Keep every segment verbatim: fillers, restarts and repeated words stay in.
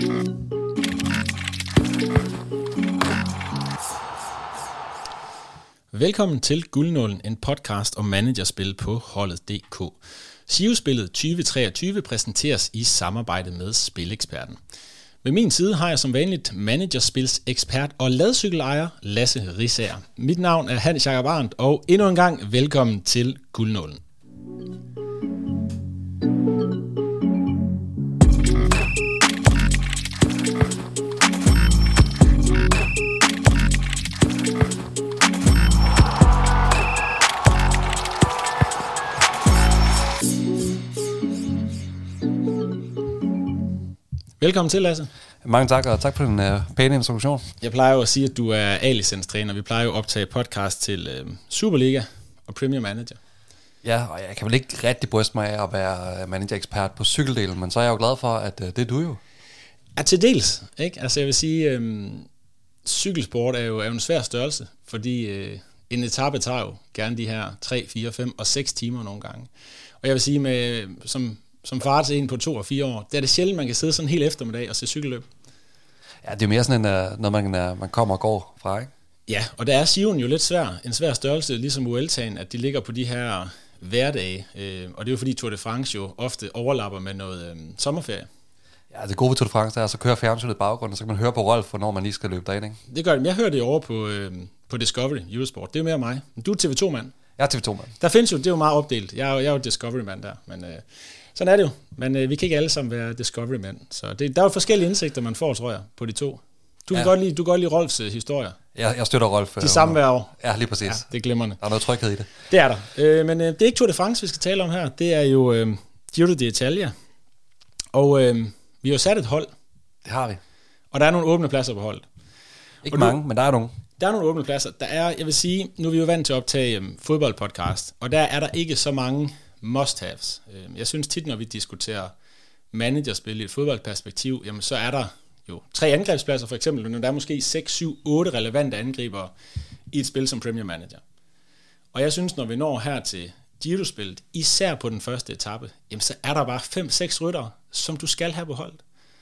Velkommen til Guldnålen, en podcast om managerspil på holdet punktum d k. Shio-spillet tyve treogtyve præsenteres i samarbejde med Spileksperten. Ved min side har jeg som vanligt managerspilsekspert og ladcykelejer Lasse Risager. Mit navn er Hans Jakob Arndt, og endnu en gang velkommen til Guldnålen. Velkommen til, Lasse. Mange tak, og tak for den uh, pæne introduktion. Jeg plejer jo at sige, at du er A-licenstræner. Vi plejer jo at optage podcast til uh, Superliga og Premier Manager. Ja, og jeg kan vel ikke rigtig bryste mig af at være managerekspert på cykeldelen, men så er jeg jo glad for, at uh, det er du jo. Ja, til dels. Ikke? Altså jeg vil sige, um, cykelsport er jo, er jo en svær størrelse, fordi uh, en etape tager jo gerne de her tre, fire, fem og seks timer nogle gange. Og jeg vil sige, med som... Som far til en på to og fire år, det er det sjældent, man kan sidde sådan helt eftermiddag og se cykelløb. Ja, det er mere sådan en, noget, man, man kommer og går fra, ikke? Ja, og der er Sion jo lidt svær, en svær størrelse, ligesom Vueltaen, at de ligger på de her hverdage. Øh, og det er jo fordi Tour de France jo ofte overlapper med noget øh, sommerferie. Ja, det gode ved Tour de France er, at så kører fjernsynet i baggrunden, og så kan man høre på Rolf, hvornår man lige skal løbe derind, ikke? Det gør det. Jeg hører det over på, øh, på Discovery, Eurosport. Det er jo mere mig. Du er T V to-mand. Jeg er T V to-mand. Der findes jo, det er jo meget opdelt. Jeg er jo, jeg er jo Discovery-mand der, men... Øh, Sådan er det jo, men øh, vi kan ikke alle sammen være Discovery-mænd. Så det, der er jo forskellige indsigter, man får, tror jeg, på de to. Du kan ja. godt lide, du kan godt lide Rolfs øh, historier. Jeg, jeg støtter Rolf. De samme hver år. Ja, lige præcis. Ja, det er glimrende. Der er noget tryghed i det. Det er der. Øh, men øh, det er ikke Tour de France, vi skal tale om her. Det er jo øh, Giro d'Italia. Og øh, vi har jo sat et hold. Det har vi. Og der er nogle åbne pladser på holdet. Ikke og mange, du, men der er nogle. Der er nogle åbne pladser. Der er, jeg vil sige, nu er vi jo vant til at optage øh, fodboldpodcast, og der er der ikke så mange must-haves. Jeg synes tit, når vi diskuterer managerspil i et fodboldperspektiv, jamen så er der jo tre angrebspladser for eksempel, men der er måske seks, syv, otte relevante angribere i et spil som Premier Manager. Og jeg synes, når vi når her til Giro-spillet, især på den første etape, jamen så er der bare fem seks ryttere, som du skal have på holdet.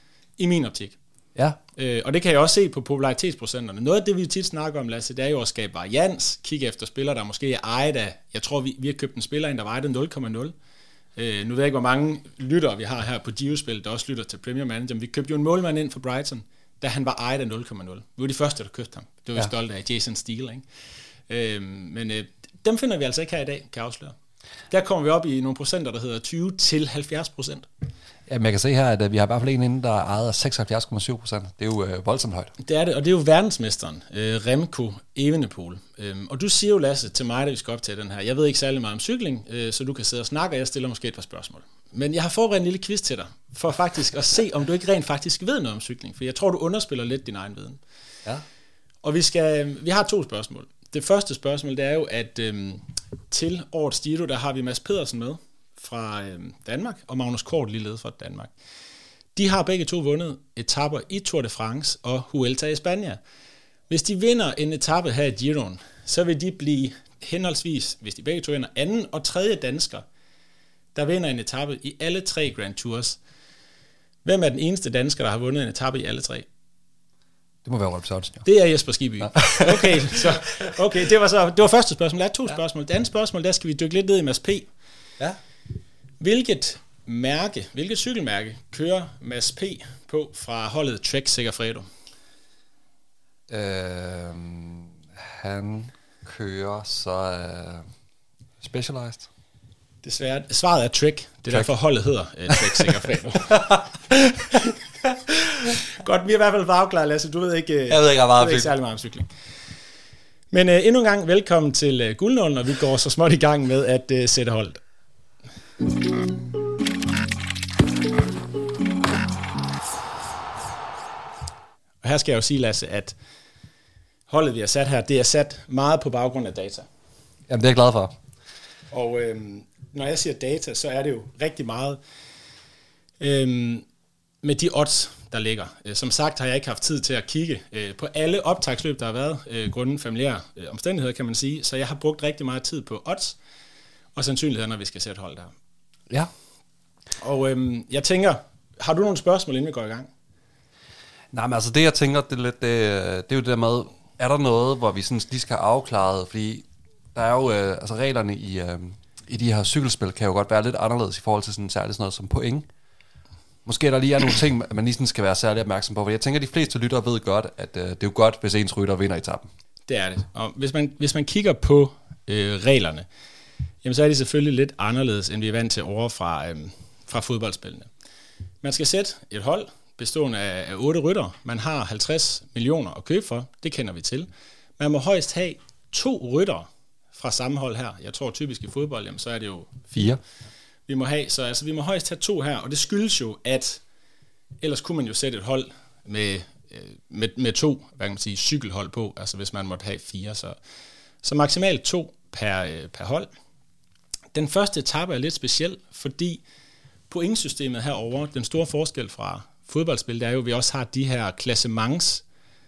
I min optik. Ja. Øh, og det kan jeg også se på popularitetsprocenterne. Noget af det, vi tit snakker om, Lasse, det er jo at skabe varians, kigge efter spillere, der måske er ejet af, jeg tror, vi, vi har købt en spiller ind, der vejede nul komma nul. Øh, nu ved jeg ikke, hvor mange lyttere vi har her på Giro-spillet, der også lytter til Premier Manager, men vi købte jo en målmand ind for Brighton, da han var ejet af nul komma nul. Vi var de første, der købte ham. Det var vi ja. stolte af, Jason Steele, ikke? Øh, men øh, dem finder vi altså ikke her i dag, kan jeg afsløre. Der kommer vi op i nogle procenter, der hedder tyve til halvfjerds procent. Jamen, jeg kan se her, at vi har i hvert fald en inde, der er ejet af seksoghalvfjerds komma syv procent. Det er jo øh, voldsomt højt. Det er det, og det er jo verdensmesteren, øh, Remco Evenepoel. Øhm, og du siger jo, Lasse, til mig, da vi skal optage den her, jeg ved ikke særlig meget om cykling, øh, så du kan sidde og snakke, og jeg stiller måske et par spørgsmål. Men jeg har forberedt en lille quiz til dig, for faktisk at se, om du ikke rent faktisk ved noget om cykling, for jeg tror, du underspiller lidt din egen viden. Ja. Og vi, skal, vi har to spørgsmål. Det første spørgsmål, det er jo, at øhm, til årets Giro, der har vi Mads Pedersen med fra øh, Danmark, og Magnus Kort ligeledes fra Danmark. De har begge to vundet etaper i Tour de France og Vuelta i Spanien. Hvis de vinder en etape her i Giroen, så vil de blive henholdsvis, hvis de begge to vinder, anden og tredje dansker, der vinder en etape i alle tre Grand Tours. Hvem er den eneste dansker, der har vundet en etape i alle tre? Det må være Rolf Sørensen, jo. Det er Jesper Skibby. Okay, så, okay det, var så, det var første spørgsmål. Der er to ja. spørgsmål. Det andet spørgsmål, der skal vi dykke lidt ned i Mads P. Ja. Hvilket mærke, hvilket cykelmærke kører Mads P på fra holdet Trek Segafredo? Øhm, han kører så uh, Specialized. Desværre, svaret er Trek. Det er Trek. Derfor holdet hedder uh, Trek Segafredo. Godt, vi er i hvert fald for afklaret, Lasse. Du ved ikke, uh, jeg ved ikke, jeg meget ved ikke særlig meget om cykling. Men uh, endnu en gang velkommen til uh, Guldnålen, og vi går så småt i gang med at uh, sætte holdet. Og her skal jeg jo sige, Lasse, at holdet, vi har sat her, det er sat meget på baggrund af data. Jamen, det er jeg glad for. Og øhm, når jeg siger data, så er det jo rigtig meget øhm, med de odds, der ligger. Som sagt har jeg ikke haft tid til at kigge øh, på alle optagsløb, der har været, øh, grunden familiære øh, omstændigheder, kan man sige. Så jeg har brugt rigtig meget tid på odds og sandsynligheder, når vi skal sætte hold der. Ja. Og øhm, jeg tænker, har du nogle spørgsmål, inden vi går i gang? Nej, men altså det, jeg tænker, det er, lidt, det, det er jo det der med, er der noget, hvor vi sådan lige skal have afklaret, fordi der er jo, øh, altså reglerne i, øh, i de her cykelspil kan jo godt være lidt anderledes i forhold til sådan særligt sådan noget som point. Måske er der lige er nogle ting, man lige sådan skal være særlig opmærksom på, for jeg tænker, at de fleste lyttere ved godt, at øh, det er jo godt, hvis ens rytter vinder etappen. Det er det. Og hvis man, hvis man kigger på øh, reglerne, jamen så er de selvfølgelig lidt anderledes, end vi er vant til over fra, øh, fra fodboldspillene. Man skal sætte et hold bestående af, af otte ryttere. Man har halvtreds millioner at købe for. Det kender vi til. Man må højst have to ryttere fra samme hold her. Jeg tror typisk i fodbold, jamen, så er det jo fire. Vi må have, så altså, vi må højst have to her, og det skyldes jo, at ellers kunne man jo sætte et hold med, med, med to, hvad kan man sige, cykelhold på, altså hvis man måtte have fire. Så, så maksimalt to per, per hold. Den første etape er lidt speciel, fordi pointsystemet herover, den store forskel fra fodboldspil, det er jo, at vi også har de her klassements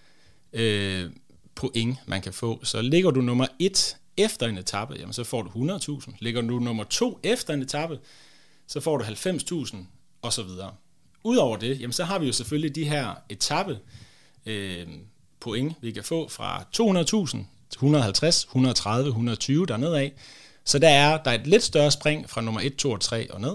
øh, point, man kan få. Så ligger du nummer et efter en etape, jamen så får du hundrede tusind. Ligger du nummer to efter en etape, så får du halvfems tusind, og så videre. Udover det, jamen så har vi jo selvfølgelig de her etape øh, point, vi kan få fra to hundrede tusind til et hundrede og halvtreds, et hundrede og tredive, et hundrede og tyve dernede af. Så der er, der er et lidt større spring fra nummer et, to og tre og ned.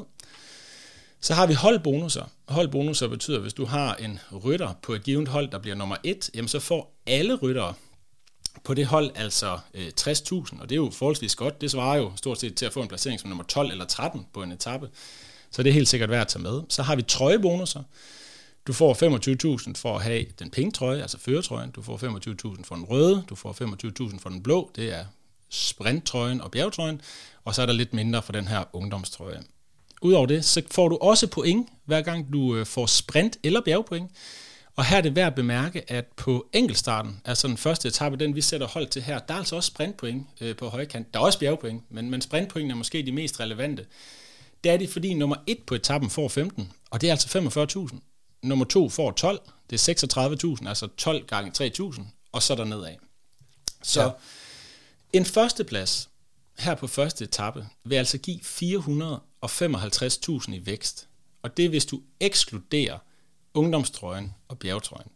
Så har vi holdbonusser. Holdbonusser betyder, at hvis du har en rytter på et givet hold, der bliver nummer et, jamen så får alle ryttere på det hold altså øh, tres tusind, og det er jo forholdsvis godt. Det svarer jo stort set til at få en placering som nummer tolv eller tretten på en etape. Så det er helt sikkert værd at tage med. Så har vi trøjebonusser. Du får femogtyve tusind for at have den pink trøje, altså førertrøjen. Du får femogtyve tusind for den røde. Du får femogtyve tusind for den blå. Det er sprinttrøjen og bjergtrøjen. Og så er der lidt mindre for den her ungdomstrøje. Udover det, så får du også point, hver gang du får sprint eller bjergpoint. Og her er det værd at bemærke, at på enkeltstarten, altså den første etape, den vi sætter hold til her, der er altså også sprintpoint øh, på højkant. Der er også bjergpoint, men, men sprintpoint er måske de mest relevante. Det er det, fordi nummer et på etappen får femten, og det er altså femogfyrre tusind. Nummer to får tolv, det er seksogtredive tusind, altså tolv gange tre tusind, og så der nedad. Så ja. En førsteplads her på første etape vil altså give fire hundrede og femoghalvtreds tusind i vækst. Og det er, hvis du ekskluderer ungdomstrøjen og bjergtrøjen.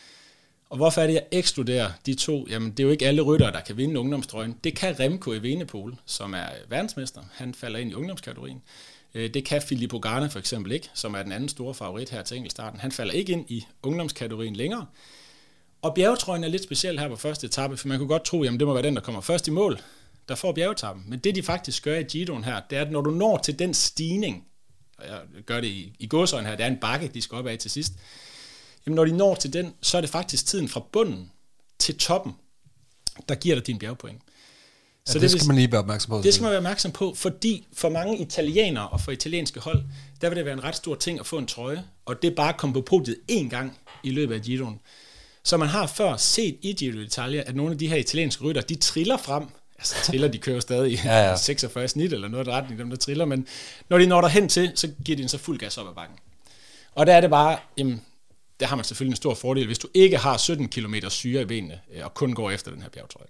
Og hvorfor er det, jeg ekskluderer de to? Jamen, det er jo ikke alle ryttere, der kan vinde ungdomstrøjen. Det kan Remco Evenepoel, som er verdensmester. Han falder ind i ungdomskategorien. Det kan Filippo Ganna for eksempel ikke, som er den anden store favorit her til enkeltstarten. Han falder ikke ind i ungdomskategorien længere. Og bjergetrøjen er lidt speciel her på første etape, for man kunne godt tro, jamen det må være den, der kommer først i mål, der får bjergetappen. Men det, de faktisk gør i Giroen her, det er, at når du når til den stigning, og jeg gør det i, i gåsøjne her, det er en bakke, de skal op af til sidst, jamen når de når til den, så er det faktisk tiden fra bunden til toppen, der giver dig din bjergpoint. Så ja, det, det skal man lige være opmærksom på. Det skal man være opmærksom på, fordi for mange italienere og for italienske hold, der vil det være en ret stor ting at få en trøje, og det er bare at komme på podiet én gang i løbet af Giroen. Så man har før set i Giro d'Italia, at nogle af de her italienske rytter, de triller frem. Altså triller, de kører stadig i ja, ja. seksogfyrre snit eller noget af retning, dem der triller, men når de når derhen til, så giver de en så fuld gas op ad bakken. Og der er det bare, jamen, der har man selvfølgelig en stor fordel, hvis du ikke har sytten kilometer syre i benene, og kun går efter den her bjergtrøje.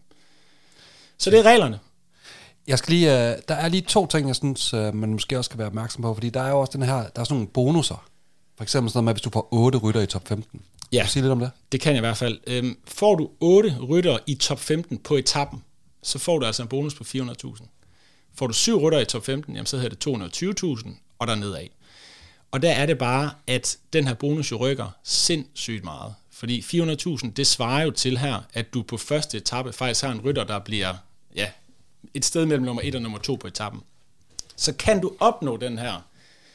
Så det er reglerne. Jeg skal lige, uh, der er lige to ting, jeg synes, uh, man måske også skal være opmærksom på, fordi der er jo også den her, der er sådan nogle bonusser. For eksempel sådan noget med, hvis du får otte rytter i top femten. Ja, kan du sige lidt om det? Det kan jeg i hvert fald. Øhm, får du otte rytter i top femten på etappen, så får du altså en bonus på fire hundrede tusind. Får du syv rytter i top femten, jamen så hedder det to hundrede og tyve tusind, og der nedad. Og der er det bare, at den her bonus jo rykker sindssygt meget. Fordi fire hundrede tusind, det svarer jo til her, at du på første etape faktisk har en rytter, der bliver ja, et sted mellem nummer et og nummer to på etappen. Så kan du opnå den her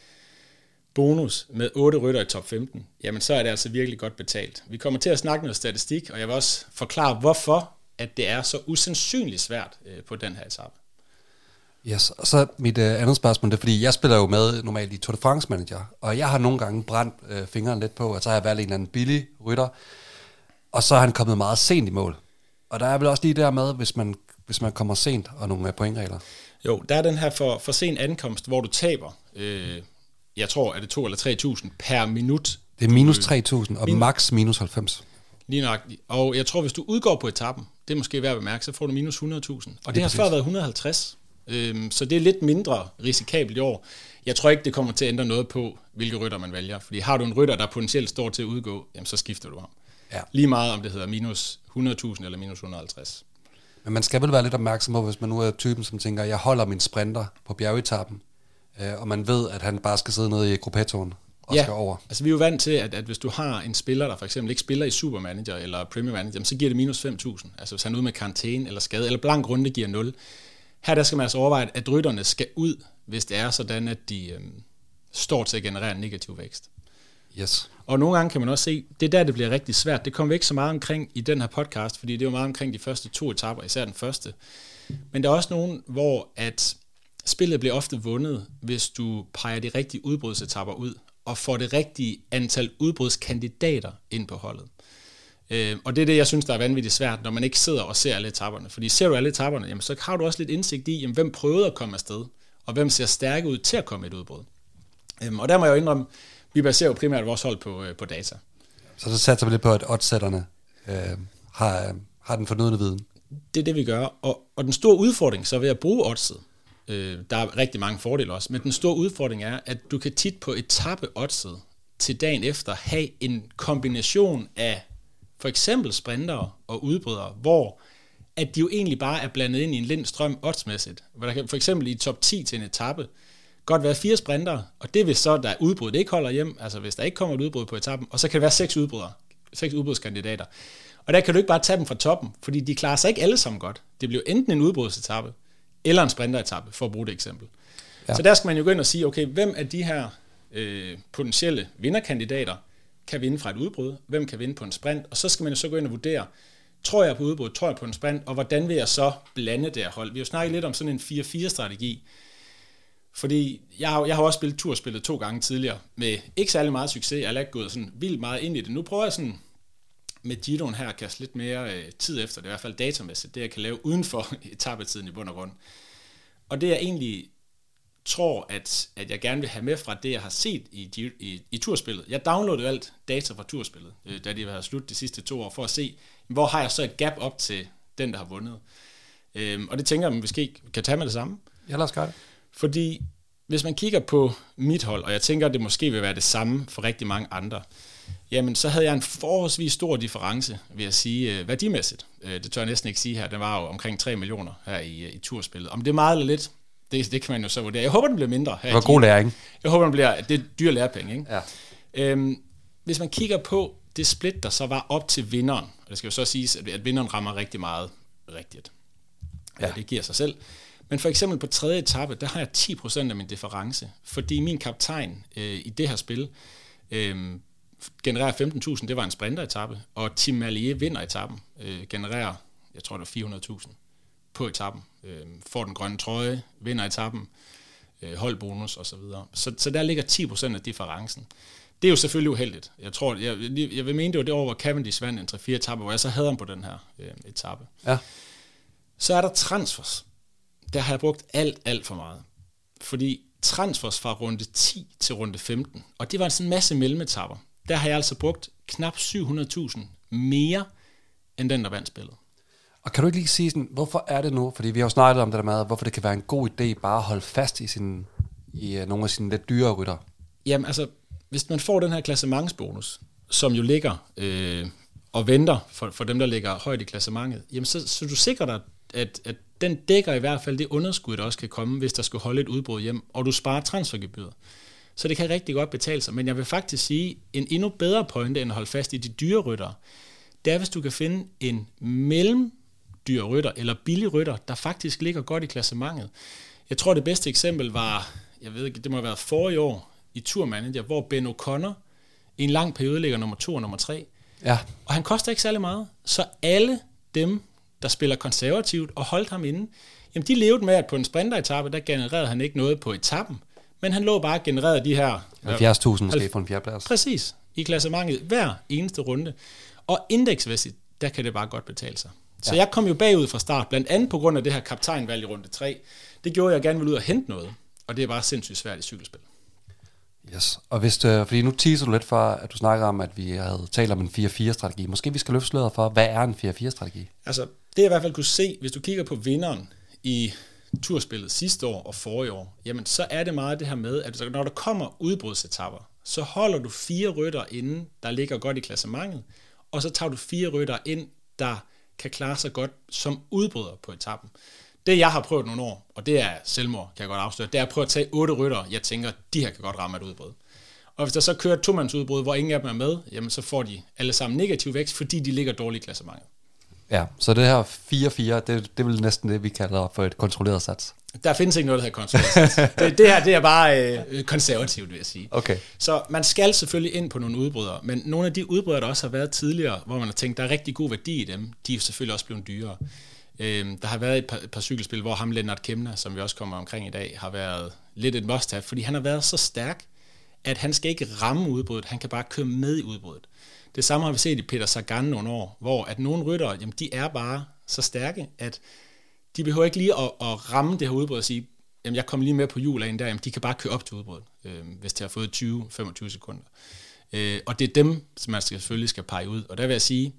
bonus med otte rytter i top femten, jamen så er det altså virkelig godt betalt. Vi kommer til at snakke noget statistik, og jeg vil også forklare, hvorfor at det er så usandsynligt svært øh, på den her etape. Yes, og så mit øh, andet spørgsmål, det er, fordi jeg spiller jo med normalt i Tour de France Manager, og jeg har nogle gange brændt øh, fingeren lidt på, at så har jeg valgt en eller anden billig rytter, og så er han kommet meget sent i mål. Og der er vel også lige der med, hvis man, hvis man kommer sent, og nogle pointregler. Jo, der er den her for, for sen ankomst, hvor du taber, øh, jeg tror, er det to eller tre tusind per minut. Det er minus tre tusind, og min- max minus halvfems. Lige nøjagtigt. Og jeg tror, hvis du udgår på etappen, det er måske værd at bemærke, så får du minus hundrede tusind. Og det, det har præcis. før været et hundrede og halvtreds Øhm, så det er lidt mindre risikabelt i år. Jeg tror ikke, det kommer til at ændre noget på, hvilke rytter man vælger. Fordi har du en rytter, der potentielt står til at udgå, jamen så skifter du ham. Ja. Lige meget om det hedder minus hundrede tusind eller minus et hundrede og halvtreds. Men man skal vel være lidt opmærksom på, hvis man nu er typen, som tænker, jeg holder min sprinter på bjergetappen, øh, og man ved, at han bare skal sidde nede i gruppettoen og ja, skal over. Altså vi er jo vant til, at, at hvis du har en spiller, der for eksempel ikke spiller i Supermanager eller Premier Manager, så giver det minus fem tusind. Altså hvis han er ude med karantæne eller skade, eller blank runde giver nul. Her der skal man altså overveje, at rytterne skal ud, hvis det er sådan, at de øhm, står til at generere en negativ vækst. Yes. Og nogle gange kan man også se, det er der, det bliver rigtig svært. Det kommer vi ikke så meget omkring i den her podcast, fordi det er jo meget omkring de første to etaper, især den første. Men der er også nogen, hvor at spillet bliver ofte vundet, hvis du peger de rigtige udbrudsetapper ud, og får det rigtige antal udbrudskandidater ind på holdet. Øh, og det er det, jeg synes, der er vanvittigt svært, når man ikke sidder og ser alle etapperne. Fordi ser du alle etapperne, jamen, så har du også lidt indsigt i, jamen, hvem prøvede at komme afsted, og hvem ser stærke ud til at komme et udbrud. Øh, og der må jeg jo indrømme, vi baserer jo primært vores hold på, øh, på data. Så så satser vi lidt på, at oddsætterne øh, har, har den fornødne viden. Det er det, vi gør. Og, og den store udfordring så ved at bruge oddset, øh, der er rigtig mange fordele også, men den store udfordring er, at du kan tit på etape-oddset til dagen efter have en kombination af for eksempel sprintere og udbrydere, hvor at de jo egentlig bare er blandet ind i en lind strøm oddsmæssigt. Hvor der kan for eksempel i top ti til en etape godt være fire sprintere, og det vil så, der er udbrud, det ikke holder hjem, altså hvis der ikke kommer et udbrud på etappen, og så kan det være seks udbrydere, seks udbrudskandidater. Og der kan du ikke bare tage dem fra toppen, fordi de klarer sig ikke alle sammen godt. Det bliver enten en udbrudsetappe, eller en sprinteretappe, for at bruge det eksempel. Ja. Så der skal man jo gå ind og sige, okay, hvem af de her øh, potentielle vinderkandidater kan vinde fra et udbrud, hvem kan vinde på en sprint, og så skal man jo så gå ind og vurdere, tror jeg på udbrud, tror jeg på en sprint, og hvordan vil jeg så blande det her hold? Vi har jo snakket lidt om sådan en fire fire strategi, fordi jeg har, jeg har også spillet turspillet to gange tidligere, med ikke særlig meget succes, jeg har ikke gået sådan vildt meget ind i det. Nu prøver jeg sådan med Giroen her at kaste lidt mere øh, tid efter det, i hvert fald datamæssigt, det jeg kan lave uden for etapetiden i bund og grund. Og det jeg egentlig tror, at, at jeg gerne vil have med fra det, jeg har set i, i, i turspillet. Jeg downloadede alt data fra turspillet, øh, da de var slut de sidste to år, for at se, hvor har jeg så et gap op til den, der har vundet. Øhm, og det tænker jeg, at vi måske kan tage med det samme. Ja, lad os gøre det. Fordi hvis man kigger på mit hold, og jeg tænker, at det måske vil være det samme for rigtig mange andre, jamen så havde jeg en forholdsvis stor difference, vil jeg sige, værdimæssigt. Det tør jeg næsten ikke sige her. Den var jo omkring tre millioner her i, i turspillet. Om det er meget eller lidt, det, det kan man jo så vurdere. Jeg håber, den bliver mindre her. Det var god læring. Jeg håber, den bliver, det er dyre lærepenge, ikke? Ja. Øhm, hvis man kigger på det split, der så var op til vinderen, og det skal jo så siges, at vinderen rammer rigtig meget rigtigt. Ja. Ja, det giver sig selv. Men for eksempel på tredje etape, der har jeg ti procent af min difference, fordi min kaptajn øh, i det her spil øh, genererer femten tusind, det var en sprinteretappe, og Tim Merlier vinder etappen, øh, genererer, jeg tror det var fire hundrede tusind på etappen, øh, får den grønne trøje, vinder etappen, øh, holdbonus osv. Så, så, så der ligger ti procent af differencen. Det er jo selvfølgelig uheldigt. Jeg tror, jeg, jeg vil mene, det var det år, hvor Cavendish vandt en tre fire etape, hvor jeg så havde ham på den her øh, etape. Ja. Så er der transfers. Der har jeg brugt alt, alt for meget. Fordi transfers fra runde ti til runde femten, og det var sådan en masse mellemetapper, der har jeg altså brugt knap syv hundrede tusind mere, end den, der vandt spillet. Og kan du ikke lige sige sådan, hvorfor er det nu? Fordi vi har jo snakket om det der med, hvorfor det kan være en god idé bare at holde fast i, sin, i nogle af sine lidt dyre rytter. Jamen altså, hvis man får den her klassementsbonus, som jo ligger øh, og venter for, for dem, der ligger højt i klassementet, jamen så, så du sikrer dig, at, at den dækker i hvert fald det underskud, der også kan komme, hvis der skulle holde et udbrud hjem, og du sparer transfergebyret. Så det kan rigtig godt betale sig. Men jeg vil faktisk sige, en endnu bedre pointe end at holde fast i de dyre rytter, det er, hvis du kan finde en mellemdyr rytter, eller billig rytter, der faktisk ligger godt i klassementet. Jeg tror, det bedste eksempel var, jeg ved ikke, det må have været forrige år, i Tour Manager, hvor Ben O'Connor i en lang periode ligger nummer to og nummer tre. Ja. Og han koster ikke særlig meget. Så alle dem, der spiller konservativt og holdt ham inde, jamen de levede med, at på en sprinteretappe, der genererede han ikke noget på etappen, men han lå bare og genererede de her halvfjerds tusind måske på en fjerdeplads. Præcis, i klassementet hver eneste runde. Og indeksmæssigt, der kan det bare godt betale sig. Så ja. Jeg kom jo bagud fra start, blandt andet på grund af det her kaptajnvalg i runde tre. Det gjorde, at jeg gerne ville ud og hente noget, og det er bare sindssygt svært i cykelspil. Yes, og hvis det, fordi nu teaser du lidt for, at du snakker om, at vi havde talt om en fire fire strategi. Måske vi skal løfte sløret for, hvad er en fire fire strategi? Altså, det jeg i hvert fald kunne se, hvis du kigger på vinderen i turspillet sidste år og forrige år, jamen så er det meget det her med, at når der kommer udbrudsetapper, så holder du fire rytter inden, der ligger godt i klassementet, og så tager du fire rytter ind, der kan klare sig godt som udbryder på etappen. Det jeg har prøvet nogle år, og det er selvmord, kan jeg godt afsløre, det er at prøve at tage otte rytter, jeg tænker, de her kan godt ramme et udbrud. Og hvis der så kører et tomandsudbrud, hvor ingen af dem er med, jamen så får de alle sammen negativ vækst, fordi de ligger dårligt i klassementet. Ja, så det her fire fire, det, det er vel næsten det, vi kalder for et kontrolleret sats. Der findes ikke noget, der hedder kontrolleret sats. det, det her det er bare øh, konservativt, vil jeg sige. Okay. Så man skal selvfølgelig ind på nogle udbrydere, men nogle af de udbrydere, der også har været tidligere, hvor man har tænkt, der er rigtig god værdi i dem, de er selvfølgelig også blevet dyrere. Øhm, der har været et par, et par cykelspil, hvor ham Lennart Kemna, som vi også kommer omkring i dag, har været lidt et must-have, fordi han har været så stærk, at han skal ikke ramme udbruddet, han kan bare køre med i udbruddet. Det samme har vi set i Peter Sagan nogle år, hvor at nogle ryttere, jamen de er bare så stærke, at de behøver ikke lige at, at ramme det her udbrud og sige, jamen jeg kommer lige med på hjulagen der, jamen de kan bare køre op til udbruddet, øh, hvis de har fået tyve til femogtyve sekunder. Øh, og det er dem, som man skal, selvfølgelig skal pege ud. Og der vil jeg sige,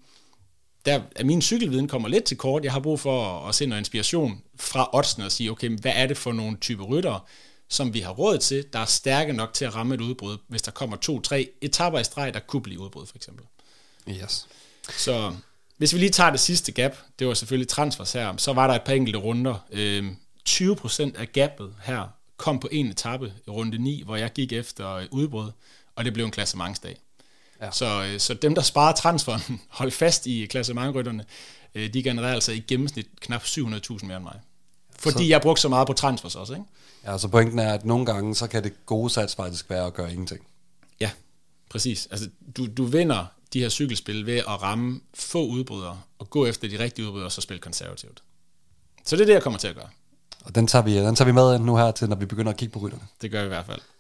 der er min cykelviden kommer lidt til kort. Jeg har brug for at, at se noget inspiration fra oddsene og sige, okay, hvad er det for nogle typer ryttere, som vi har råd til, der er stærke nok til at ramme et udbrud, hvis der kommer to, tre etapper i streg, der kunne blive udbrud, for eksempel. Yes. Så hvis vi lige tager det sidste gap, det var selvfølgelig transfers her, så var der et par enkelte runder. Øhm, tyve procent af gapet her kom på en etape i runde ni, hvor jeg gik efter udbrud, og det blev en klassementsdag. Ja. Så, så dem, der sparer transferen, hold fast i klassementrytterne, de genererer altså i gennemsnit knap syv hundrede tusind mere end mig. Fordi så jeg brugte så meget på transfers også, ikke? Ja, så pointen er, at nogle gange, så kan det gode sats faktisk være at gøre ingenting. Ja, præcis. Altså, du, du vinder de her cykelspil ved at ramme få udbrydere, og gå efter de rigtige udbrydere, og så spille konservativt. Så det er det, jeg kommer til at gøre. Og den tager vi, den tager vi med nu her til, når vi begynder at kigge på rytterne. Det gør vi i hvert fald.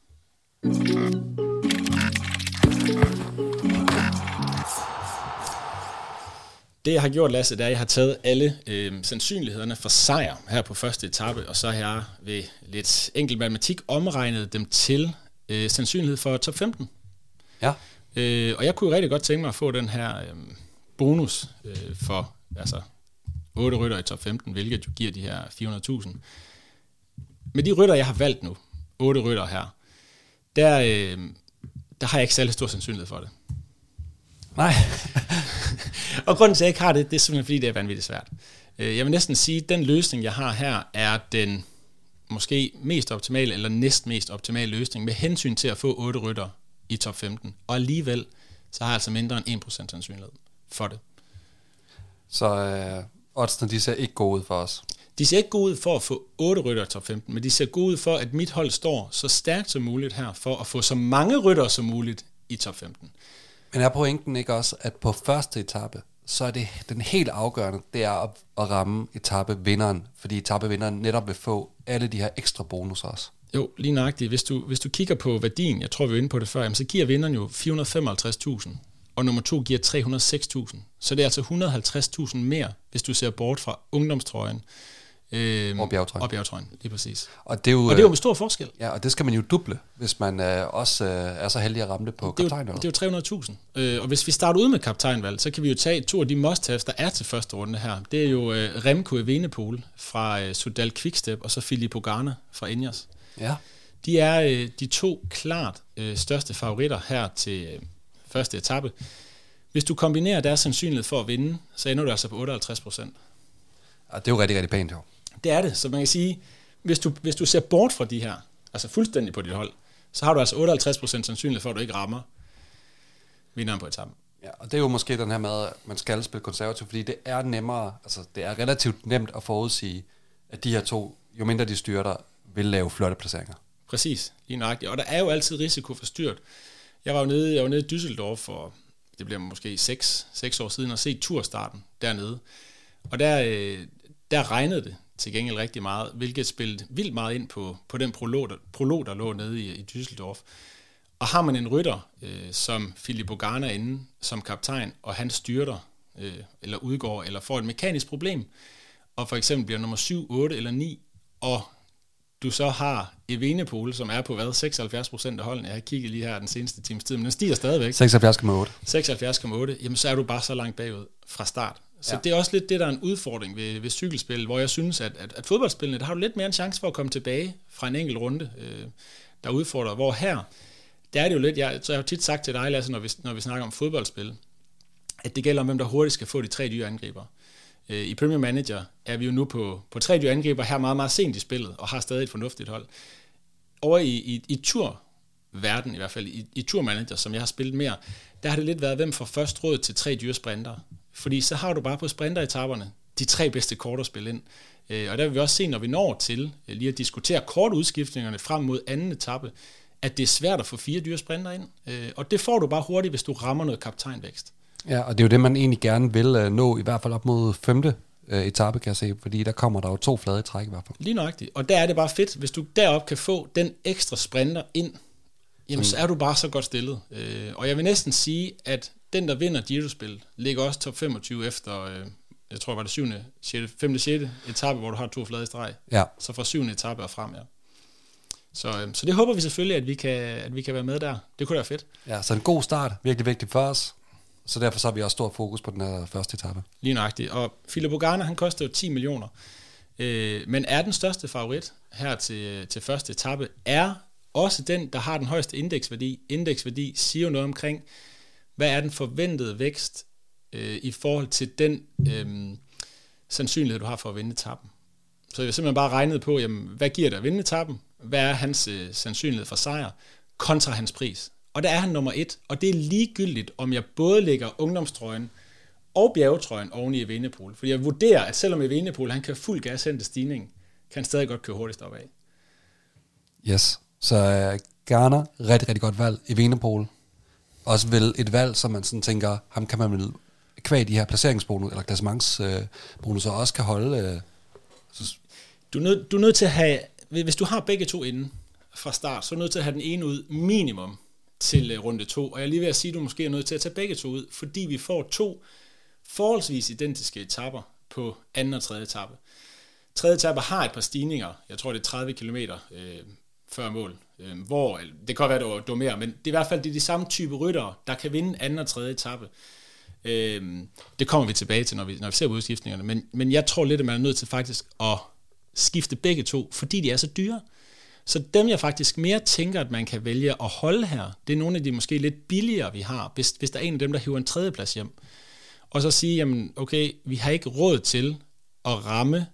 Det jeg har gjort, Lasse, det er, at jeg har taget alle øh, sandsynlighederne for sejr her på første etape, og så har jeg ved lidt enkel matematik omregnet dem til øh, sandsynlighed for top femten. Ja. Øh, og jeg kunne rigtig godt tænke mig at få den her øh, bonus øh, for altså otte rytter i top femten, hvilket jo giver de her fire hundrede tusind. Med de rytter, jeg har valgt nu, otte rytter her, der, øh, der har jeg ikke særlig stor sandsynlighed for det. Nej. Og grunden til, at jeg ikke har det, det er simpelthen, fordi det er vanvittigt svært. Jeg vil næsten sige, at den løsning, jeg har her, er den måske mest optimale, eller næst mest optimale løsning, med hensyn til at få otte rytter i top femten. Og alligevel, så har jeg altså mindre end en procent sandsynlighed for det. Så øh, oddsene, de ser ikke gode ud for os. De ser ikke gode ud for at få otte rytter i top femten, men de ser gode ud for, at mit hold står så stærkt som muligt her, for at få så mange rytter som muligt i top femten. Men er pointen ikke også, at på første etape, så er det den helt afgørende, det er at, at ramme etapevinderen, fordi etapevinderen netop vil få alle de her ekstra bonusser også. Jo, lige nøjagtigt. Hvis du, hvis du kigger på værdien, jeg tror vi var inde på det før, jamen, så giver vinderen jo fire hundrede og femoghalvtreds tusind, og nummer to giver tre hundrede og seks tusind. Så det er altså et hundrede og halvtreds tusind mere, hvis du ser bort fra ungdomstrøjen. Øhm, og bjergtrøjen. Og bjergtrøjen, lige præcis. Og det er jo, og det er jo med stor forskel. Ja, og det skal man jo duble, hvis man øh, også øh, er så heldig at ramme det på kaptajnvalg. Det er jo tre hundrede tusind. Øh, og hvis vi starter ud med kaptajnvalg, så kan vi jo tage to af de must-haves, der er til første runde her. Det er jo øh, Remco Evenepoel fra øh, Soudal Quickstep, og så Filippo Ganna fra Ineos. Ja. De er øh, de to klart øh, største favoritter her til øh, første etape. Hvis du kombinerer deres sandsynlighed for at vinde, så ender du altså på otteoghalvtreds procent. Ja, det er jo rigtig, rigtig pænt jo. Det er det, så man kan sige, hvis du, hvis du ser bort fra de her, altså fuldstændig på dit hold, så har du altså otteoghalvtreds procent sandsynlighed for, at du ikke rammer vinderen på etappen. Ja, og det er jo måske den her med, at man skal spille konservativt, fordi det er nemmere, altså det er relativt nemt at forudsige, at de her to, jo mindre de styrter, vil lave flotte placeringer. Præcis, lige nøjagtigt. Og der er jo altid risiko for styrt. Jeg var jo nede, jeg var nede i Düsseldorf for, det bliver måske seks, seks år siden, og se turstarten dernede. Og der, der regnede det til gengæld rigtig meget, hvilket spillede vildt meget ind på, på den prolog, der, prolog, der lå nede i, i Düsseldorf. Og har man en rytter, øh, som Filippo Ganna inde som kaptajn, og han styrter, øh, eller udgår, eller får et mekanisk problem, og for eksempel bliver nummer syv, otte eller ni, og du så har Evenepoel, som er på hvad, seksoghalvfjerds procent af holdene. Jeg har kigget lige her den seneste times tid, men den stiger stadigvæk. seksoghalvfjerds komma otte. seksoghalvfjerds komma otte. Jamen så er du bare så langt bagud fra start. Så Ja. det er også lidt det, der er en udfordring ved, ved cykelspil, hvor jeg synes, at, at, at fodboldspillene, der har du lidt mere en chance for at komme tilbage fra en enkelt runde, øh, der udfordrer. Hvor her, der er det jo lidt, jeg, så jeg har tit sagt til dig, Lasse, når vi, når vi snakker om fodboldspil, at det gælder om, hvem der hurtigt skal få de tre dyre angriber. Øh, I Premier Manager er vi jo nu på, på tre dyre angriber her meget, meget sent i spillet, og har stadig et fornuftigt hold. Over i, i, i turverden, i hvert fald i, i turmanager, som jeg har spillet mere, der har det lidt været, hvem får først råd til tre dyre sprinter. Fordi så har du bare på sprinteretapperne de tre bedste kort at spille ind. Og der vil vi også se, når vi når til lige at diskutere kortudskiftningerne frem mod anden etape, at det er svært at få fire dyre sprinter ind. Og det får du bare hurtigt, hvis du rammer noget kaptajnvækst. Ja, og det er jo det, man egentlig gerne vil nå, i hvert fald op mod femte etape, kan jeg se, fordi der kommer der jo to flade i træk i hvert fald. Lige nøjagtigt. Og der er det bare fedt, hvis du derop kan få den ekstra sprinter ind, jamen så er du bare så godt stillet. Og jeg vil næsten sige, at den, der vinder Giro-spillet, ligger også top femogtyve efter, jeg tror, var det syvende, femte, sjette etape, hvor du har to flade i streg. Ja. Så fra syvende etape og frem, ja. Så, så det håber vi selvfølgelig, at vi kan, at vi kan være med der. Det kunne være fedt. Ja, så en god start, virkelig vigtigt for os. Så derfor så har vi også stor fokus på den her første etape. Lige nøjagtigt. Og Filippo Ganna, han koster jo ti millioner. Øh, men er den største favorit her til, til første etape, er også den, der har den højeste indeksværdi. Indeksværdi siger jo noget omkring, hvad er den forventede vækst øh, i forhold til den øh, sandsynlighed, du har for at vinde etappen. Så jeg har simpelthen bare regnet på, jamen, hvad giver det at vinde etappen? Hvad er hans øh, sandsynlighed for sejr kontra hans pris? Og der er han nummer et, og det er ligegyldigt, om jeg både lægger ungdomstrøjen og bjergetrøjen oven i Evenepoel. Fordi jeg vurderer, at selvom Evenepoel han kan fuld gas hen til stigningen, kan han stadig godt køre hurtigst opad. Yes, så uh, Garner, rigtig, rigtig godt valg. Evenepoel, også vel et valg, som man sådan tænker, ham kan man vel kvæg de her placeringsbonus, eller klassementsbonusser uh, også kan holde. Uh, så... du, er nød, du er nødt til at have, hvis du har begge to inden fra start, så er du nødt til at have den ene ud minimum til runde to, og jeg er lige ved at sige, at du måske er nødt til at tage begge to ud, fordi vi får to forholdsvis identiske etapper på anden og tredje etape. Tredje etape har et par stigninger, jeg tror det er tredive kilometer øh, før mål, øh, hvor, det kan være, det var mere, men det er i hvert fald det er de samme type ryttere, der kan vinde anden og tredje etape. Øh, det kommer vi tilbage til, når vi, når vi ser på udskiftningerne, men, men jeg tror lidt, at man er nødt til faktisk at skifte begge to, fordi de er så dyre. Så dem, jeg faktisk mere tænker, at man kan vælge at holde her, det er nogle af de måske lidt billigere, vi har, hvis, hvis der er en af dem, der hiver en tredjeplads hjem. Og så sige, jamen okay, vi har ikke råd til at ramme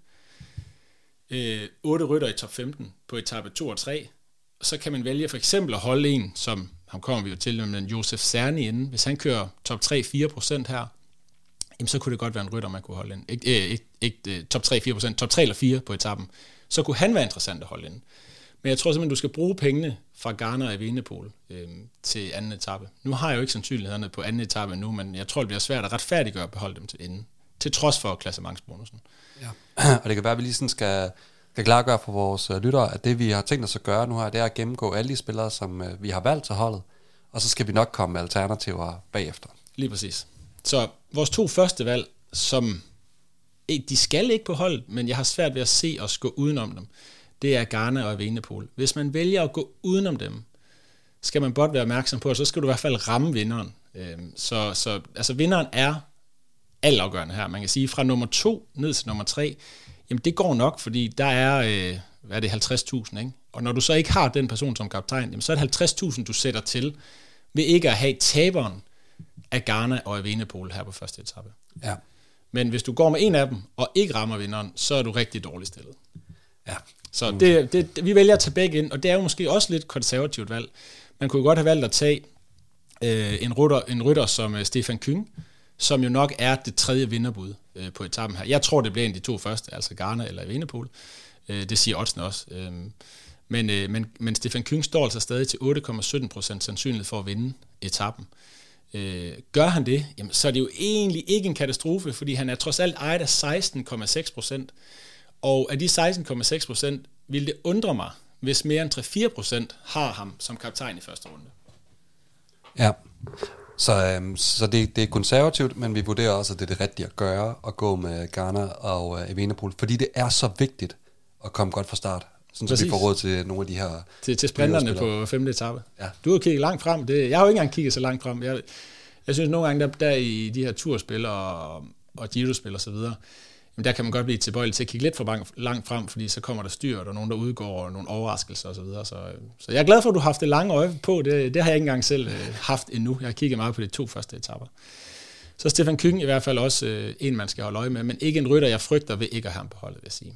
øh, otte rytter i top femten på etape to og tre. Så kan man vælge for eksempel at holde en, som ham kommer vi jo til, men Josef Cerny inden. Hvis han kører top tre til fire procent her, jamen så kunne det godt være en rytter, man kunne holde ind. Ikke, øh, ikke, ikke top tre til fire procent, top tre eller fire på etappen. Så kunne han være interessant at holde ind. Men jeg tror simpelthen, du skal bruge pengene fra Garner og Evenepoel øh, til anden etape. Nu har jeg jo ikke sandsynlighederne på anden etape nu, men jeg tror, det bliver svært at retfærdiggøre at beholde dem til enden, til trods for klassementsbonussen. Ja. Og det kan være, at vi lige sådan skal, skal klargøre for vores uh, lyttere, at det vi har tænkt os at gøre nu her, det er at gennemgå alle de spillere, som uh, vi har valgt til holdet, og så skal vi nok komme med alternativer bagefter. Lige præcis. Så vores to første valg, som de skal ikke på holdet, men jeg har svært ved at se os gå udenom dem, det er Garner og Evenepoel. Hvis man vælger at gå udenom dem, skal man godt være opmærksom på, at så skal du i hvert fald ramme vinderen. Så, så altså vinderen er altafgørende her. Man kan sige, fra nummer to ned til nummer tre, jamen det går nok, fordi der er, øh, hvad er det, halvtreds tusind, ikke? Og når du så ikke har den person som kaptajn, jamen så er det halvtreds tusind, du sætter til, ved ikke at have taberen af Garner og Evenepoel her på første etape. Ja. Men hvis du går med en af dem, og ikke rammer vinderen, så er du rigtig dårligt stillet. Ja. Så det, det, vi vælger at tage begge ind, og det er jo måske også lidt konservativt valg. Man kunne godt have valgt at tage øh, en, rytter, en rytter som øh, Stefan Küng, som jo nok er det tredje vinderbud øh, på etappen her. Jeg tror, det bliver en af de to første, altså Garner eller Evenepoel. Øh, det siger oddsene også. Øh, men, øh, men, men Stefan Küng står altså stadig til otte komma sytten procent sandsynlighed for at vinde etappen. Øh, gør han det, jamen, så er det jo egentlig ikke en katastrofe, fordi han er trods alt ejet af seksten komma seks procent. Og af de seksten komma seks procent vil det undre mig, hvis mere end tre til fire procent har ham som kaptajn i første runde. Ja, så, øhm, så det, det er konservativt, men vi vurderer også, at det er det rigtige at gøre, at gå med Garner og uh, Evenepoel, fordi det er så vigtigt at komme godt fra start, sådan så vi får råd til nogle af de her... Til, til sprinterne på femte etape. Ja. Du har kigget langt frem. Det, jeg har jo ikke engang kigget så langt frem. Jeg, jeg synes nogle gange, der, der i de her turspil og, og Giro-spil og så videre, jamen der kan man godt blive tilbøjelig til at kigge lidt for langt frem, fordi så kommer der styr, og nogen, der udgår, og nogle overraskelser og så videre. Så, så jeg er glad for, at du har haft det lange øje på. Det, det har jeg ikke engang selv øh, haft endnu. Jeg har kigget meget på de to første etapper. Så Stefan Küng i hvert fald også øh, en, man skal holde øje med, men ikke en rytter, jeg frygter ved ikke at have ham på holdet, vil jeg sige.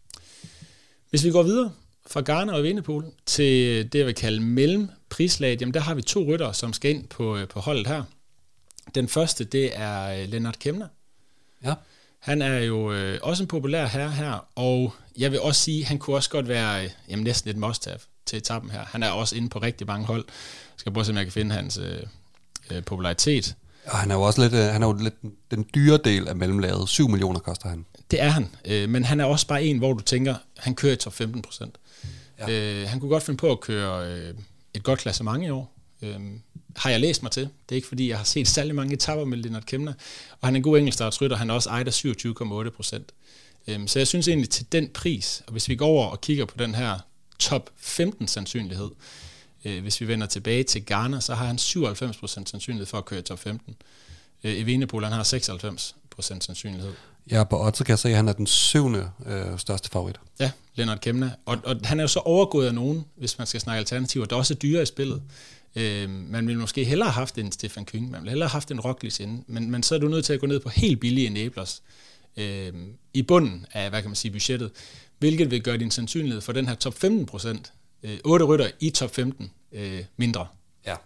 Hvis vi går videre fra Ghana og Evenepoel til det, jeg vil kalde mellemprislaget, jamen der har vi to rytter, som skal ind på, på holdet her. Den første, det er Lennart Kemna. Ja. Han er jo øh, også en populær herre her, og jeg vil også sige, at han kunne også godt være øh, jamen, næsten et must-have til etappen her. Han er også inde på rigtig mange hold. Jeg skal prøve at se, om jeg kan finde hans øh, øh, popularitet. Og han er jo også lidt, øh, han er jo lidt den dyre del af mellemlaget. syv millioner koster han. Det er han, øh, men han er også bare en, hvor du tænker, han kører i top femten procent. Ja. Øh, han kunne godt finde på at køre øh, et godt klassement i år. Øh, har jeg læst mig til. Det er ikke fordi, jeg har set særlig mange etapper med Lennart Kemna, og han er en god enkeltstartsrytter. Han er også ejet af syvogtyve komma otte procent. Øh, så jeg synes egentlig til den pris, og hvis vi går over og kigger på den her top femten sandsynlighed, øh, hvis vi vender tilbage til Ghana, så har han syvoghalvfems procent sandsynlighed for at køre i top femten. Øh, Evenepoel, han har seksoghalvfems procent sandsynlighed. Ja, på odds kan jeg se, at han er den syvende øh, største favorit. Ja, Lennart Kemna. Og, og han er jo så overgået af nogen, hvis man skal snakke alternativer, der også er dyre i spillet. Øh, man ville måske hellere have haft en Stefan Küng, man ville hellere have haft en Roglic inden, men, men så er du nødt til at gå ned på helt billige enablers øh, i bunden af, hvad kan man sige, budgettet, hvilket vil gøre din sandsynlighed for den her top femten procent, øh, otte rytter i top femten, øh, mindre. Ja.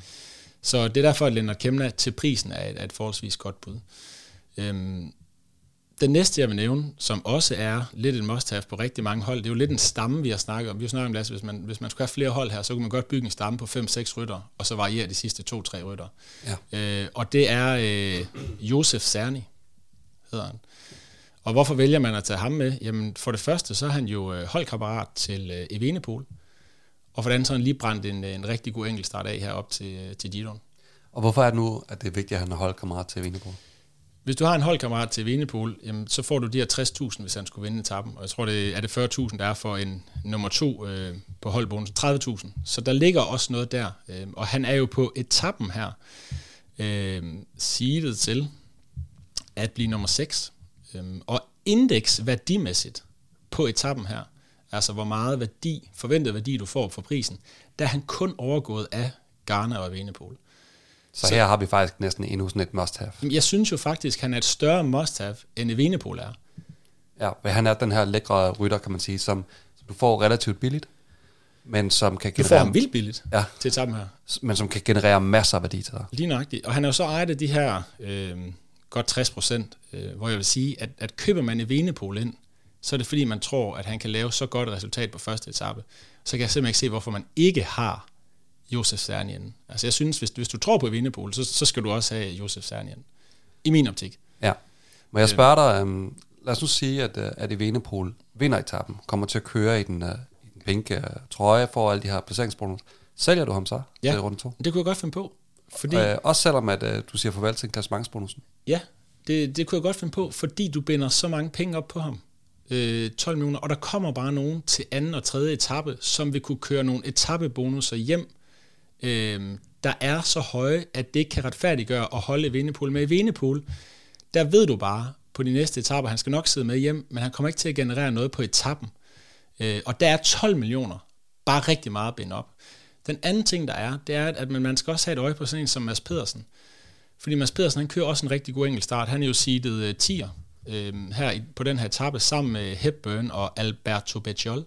Så det er derfor, at Lennart Kemna til prisen er et, er et forholdsvis godt bud. Øh, Den næste, jeg vil nævne, som også er lidt en must-have på rigtig mange hold, det er jo lidt en stamme, vi har snakket om. Vi har snakket om, Lasse, hvis man, hvis man skulle have flere hold her, så kunne man godt bygge en stamme på fem seks rytter, og så variere de sidste to tre rytter. Ja. Øh, og det er øh, Josef Czerny, hedder han. Og hvorfor vælger man at tage ham med? Jamen, for det første, så er han jo øh, holdkammerat til øh, Evenepoel, og for det andet så har han lige brændt en, en rigtig god enkeltstart af herop til, øh, til Giroen. Og hvorfor er det nu, at det er vigtigt, at han er holdkammerat til Evenepoel? Hvis du har en holdkammerat til Evenepoel, jamen, så får du de her tres tusind, hvis han skulle vinde etappen. Og jeg tror, det er det fyrre tusind, der er for en nummer to øh, på holdbonus. tredive tusind. Så der ligger også noget der. Øh, og han er jo på etappen her øh, seedet til at blive nummer seks. Øh, og indeks værdimæssigt på etappen her, altså hvor meget værdi, forventet værdi du får for prisen, der er han kun overgået af Ghana og Evenepoel. Så, så her har vi faktisk næsten endnu sådan et must-have. Jeg synes jo faktisk, han er et større must-have, end Evenepoel er. Ja, han er den her lækre rytter, kan man sige, som, som du får relativt billigt, men som kan generere... Du får ham vildt billigt ja, til etappen her. Men som kan generere masser af værdi til dig. Lige nøjagtigt. Og han er jo så ejet af de her øh, godt tres procent, øh, hvor jeg vil sige, at, at køber man Evenepoel ind, så er det fordi, man tror, at han kan lave så godt et resultat på første etape. Så kan jeg simpelthen ikke se, hvorfor man ikke har Josef Czerny inden. Altså jeg synes, hvis, hvis du tror på Evenepoel, så, så skal du også have Josef Czerny inden. I min optik. Ja. Må jeg spørge dig, um, lad os nu sige, at, at Evenepoel vinder etappen, kommer til at køre i den, uh, i den pink uh, trøje, for alle de her placeringsbonus. Sælger du ham så ja, til runde to? Det kunne jeg godt finde på. Fordi, uh, også selvom at, uh, du siger farvel til klassementsbonusen. Ja, det, det kunne jeg godt finde på, fordi du binder så mange penge op på ham. Øh, tolv millioner, og der kommer bare nogen til anden og tredje etape, som vil kunne køre nogle etappebonusser hjem, øh, der er så høje, at det ikke kan retfærdiggøre at holde Evenepoel. Med Evenepoel, der ved du bare på de næste etaper, han skal nok sidde med hjem, men han kommer ikke til at generere noget på etappen. Øh, og der er tolv millioner, bare rigtig meget at binde op. Den anden ting, der er, det er, at man skal også have et øje på sådan en som Mads Pedersen. Fordi Mads Pedersen, han kører også en rigtig god enkeltstart. Han er jo seedet uh, tier øh, her i, på den her etape sammen med Hepburn og Alberto Bettiol.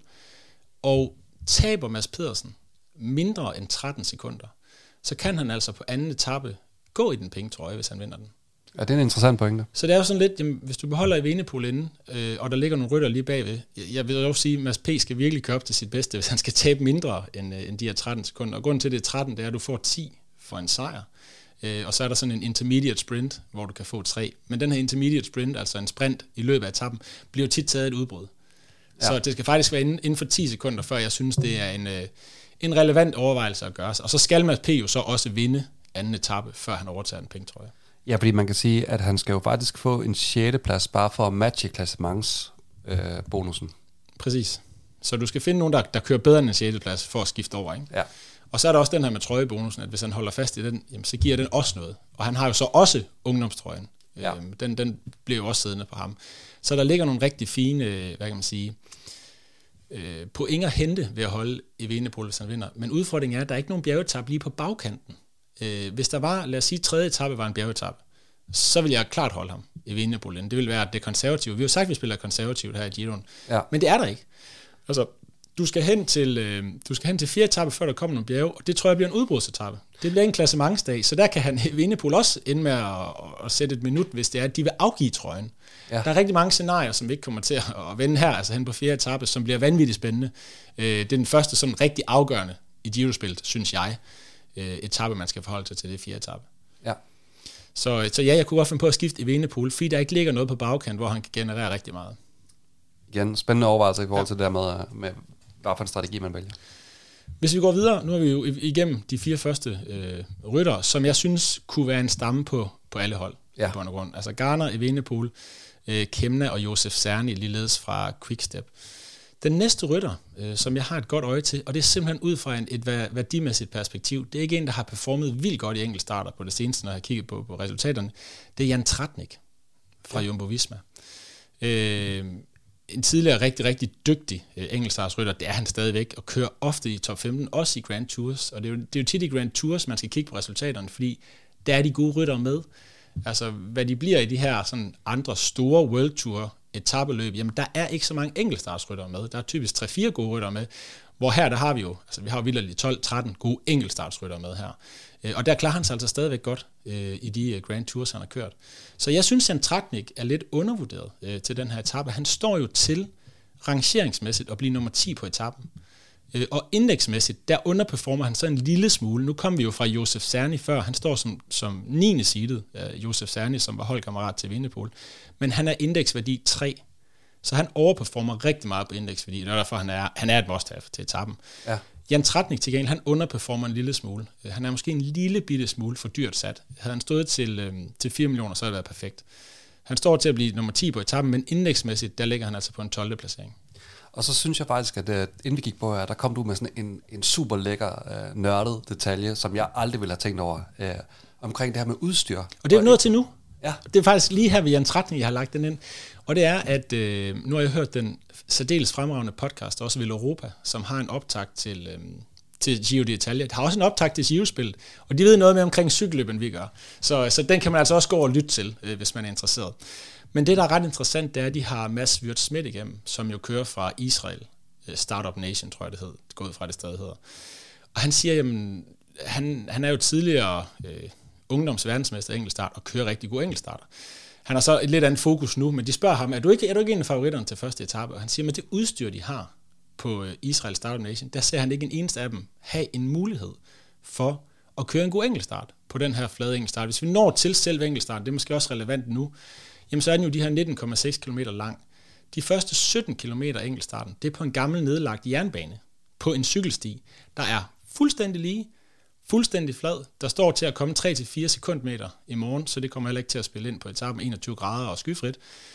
Og taber Mads Pedersen mindre end tretten sekunder, så kan han altså på anden etape gå i den pink trøje, hvis han vinder den. Ja, det er en interessant pointe. Så det er jo sådan lidt, jamen, hvis du beholder Evenepoel inden, øh, og der ligger nogle rytter lige bagved, jeg, jeg vil også sige, at Mads P. skal virkelig køre op til sit bedste, hvis han skal tabe mindre end, øh, end de her tretten sekunder. Og grunden til, det er tretten, det er, at du får ti for en sejr. Øh, og så er der sådan en intermediate sprint, hvor du kan få tre. Men den her intermediate sprint, altså en sprint i løbet af etappen, bliver jo tit taget et udbrud. Ja. Så det skal faktisk være inden, inden for ti sekunder, før jeg synes, det er en, øh, en relevant overvejelse at gøre. Og så skal Mads P. jo så også vinde anden etape, før han overtager en pink trøje. Ja, fordi man kan sige, at han skal jo faktisk få en sjette plads bare for at matche klassementsbonusen. Øh, Præcis. Så du skal finde nogen, der, der kører bedre end en sjette plads for at skifte over, ikke? Ja. Og så er der også den her med trøjebonusen, at hvis han holder fast i den, jamen, så giver den også noget. Og han har jo så også ungdomstrøjen Ja. Øh, den, den blev jo også siddende på ham. Så der ligger nogle rigtig fine, hvad kan man sige, øh, point at hente ved at holde Evenepoel, hvis han vinder. Men udfordringen er, at der er ikke nogen bjergetappe lige på bagkanten. Øh, hvis der var, lad os sige, tredje etape var en bjergetappe, så vil jeg klart holde ham i Evenepoel. Det vil være det konservative. Vi har jo sagt, at vi spiller konservativt her i Giroen. Ja. Men det er der ikke. Altså, du skal hen til, øh, du skal hen til fire etape, før der kommer nogle bjerge, og det tror jeg bliver en udbrudsetappe. Det bliver en klassementsdag, så der kan han Evenepoel også ende med at, at sætte et minut, hvis det er, at de vil afgive trøjen. Ja. Der er rigtig mange scenarier, som vi ikke kommer til at vende her, altså hen på fjerde etape, som bliver vanvittigt spændende. Det er den første sådan rigtig afgørende i Giro-spillet, synes jeg, etape, man skal forholde sig til det fjerde etape. Ja. Så, så ja, jeg kunne godt finde på at skifte Evenepoel, fordi der ikke ligger noget på bagkant, hvor han kan generere rigtig meget. Igen, spændende overvejelse i forhold til ja. det der med, med, hvad for en strategi man vælger. Hvis vi går videre, nu er vi jo igennem de fire første øh, rytter, som jeg synes kunne være en stamme på, på alle hold. Ja. På grund. Altså Garner, Evenepoel, øh, Kemna og Josef Cerny, ligeledes fra Quickstep. Den næste rytter, øh, som jeg har et godt øje til, og det er simpelthen ud fra en, et værdimæssigt perspektiv, det er ikke en, der har performet vildt godt i enkeltstarter på det seneste, når jeg kigger på, på resultaterne. Det er Jan Tratnik fra ja. Jumbo Visma. Øh, en tidligere rigtig, rigtig dygtig øh, enkeltstartsrytter, det er han stadigvæk, og kører ofte i top femten, også i Grand Tours. Og det er, jo, det er jo tit i Grand Tours, man skal kigge på resultaterne, fordi der er de gode rytter med. Altså, hvad de bliver i de her sådan andre store World Tour etapeløb, jamen der er ikke så mange enkeltstartsryttere med. Der er typisk tre fire gode ryttere med, hvor her der har vi jo, altså vi har jo vildt tolv tretten gode enkeltstartsryttere med her. Og der klarer han sig altså stadigvæk godt øh, i de Grand Tours, han har kørt. Så jeg synes, at Tratnik er lidt undervurderet øh, til den her etape. Han står jo til rangeringsmæssigt at blive nummer ti på etappen. Øh, og indeksmæssigt, der underperformer han så en lille smule. Nu kom vi jo fra Josef Cerny før. Han står som, som niende seedet, øh, Josef Cerny, som var holdkammerat til Evenepoel. Men han er indeksværdi tre. Så han overperformer rigtig meget på indeksværdi. Det er derfor, han er, han er et must-have til etappen. Ja. Jan Tratnik til gengæld, han underperformer en lille smule. Han er måske en lille bitte smule for dyrt sat. Havde han stået til, øh, til fire millioner, så havde det været perfekt. Han står til at blive nummer ti på etappen, men indeksmæssigt, der ligger han altså på en tolvte placering. Og så synes jeg faktisk, at uh, inden vi gik på her, der kom du med sådan en, en super lækker uh, nørdet detalje, som jeg aldrig ville have tænkt over, uh, omkring det her med udstyr. Og det er jo noget til nu. Ja. Det er faktisk lige her ved Jan Tratnik, jeg har lagt den ind. Og det er, at øh, nu har jeg hørt den særdeles fremragende podcast, også ved Europa, som har en optakt til, øh, til Giro d'Italia. Det har også en optakt til Giro-spillet, og de ved noget mere omkring cykelløb, end vi gør. Så, så den kan man altså også gå og lytte til, øh, hvis man er interesseret. Men det, der er ret interessant, det er, at de har Mads Wirtz Smith igennem, som jo kører fra Israel. Startup Nation, tror jeg det hed. Gået fra det sted hedder. Og han siger, jamen, han, han er jo tidligere øh, ungdomsverdensmester i enkeltstart, og kører rigtig gode enkeltstarter. Han har så et lidt andet fokus nu, men de spørger ham, er du ikke, er du ikke en af favoritterne til første etape? Og han siger, med det udstyr, de har på Israel Startup Nation, der ser han ikke en eneste af dem have en mulighed for at køre en god enkeltstart på den her flade enkeltstart. Hvis vi når til selve enkeltstarten, det er måske også relevant nu, jamen så er den jo de her nitten komma seks kilometer lang. De første sytten kilometer enkeltstarten, det er på en gammel nedlagt jernbane, på en cykelsti, der er fuldstændig lige, fuldstændig flad. Der står til at komme tre til fire sekundmeter i morgen, så det kommer heller ikke til at spille ind på etappen med enogtyve grader og skyfrit.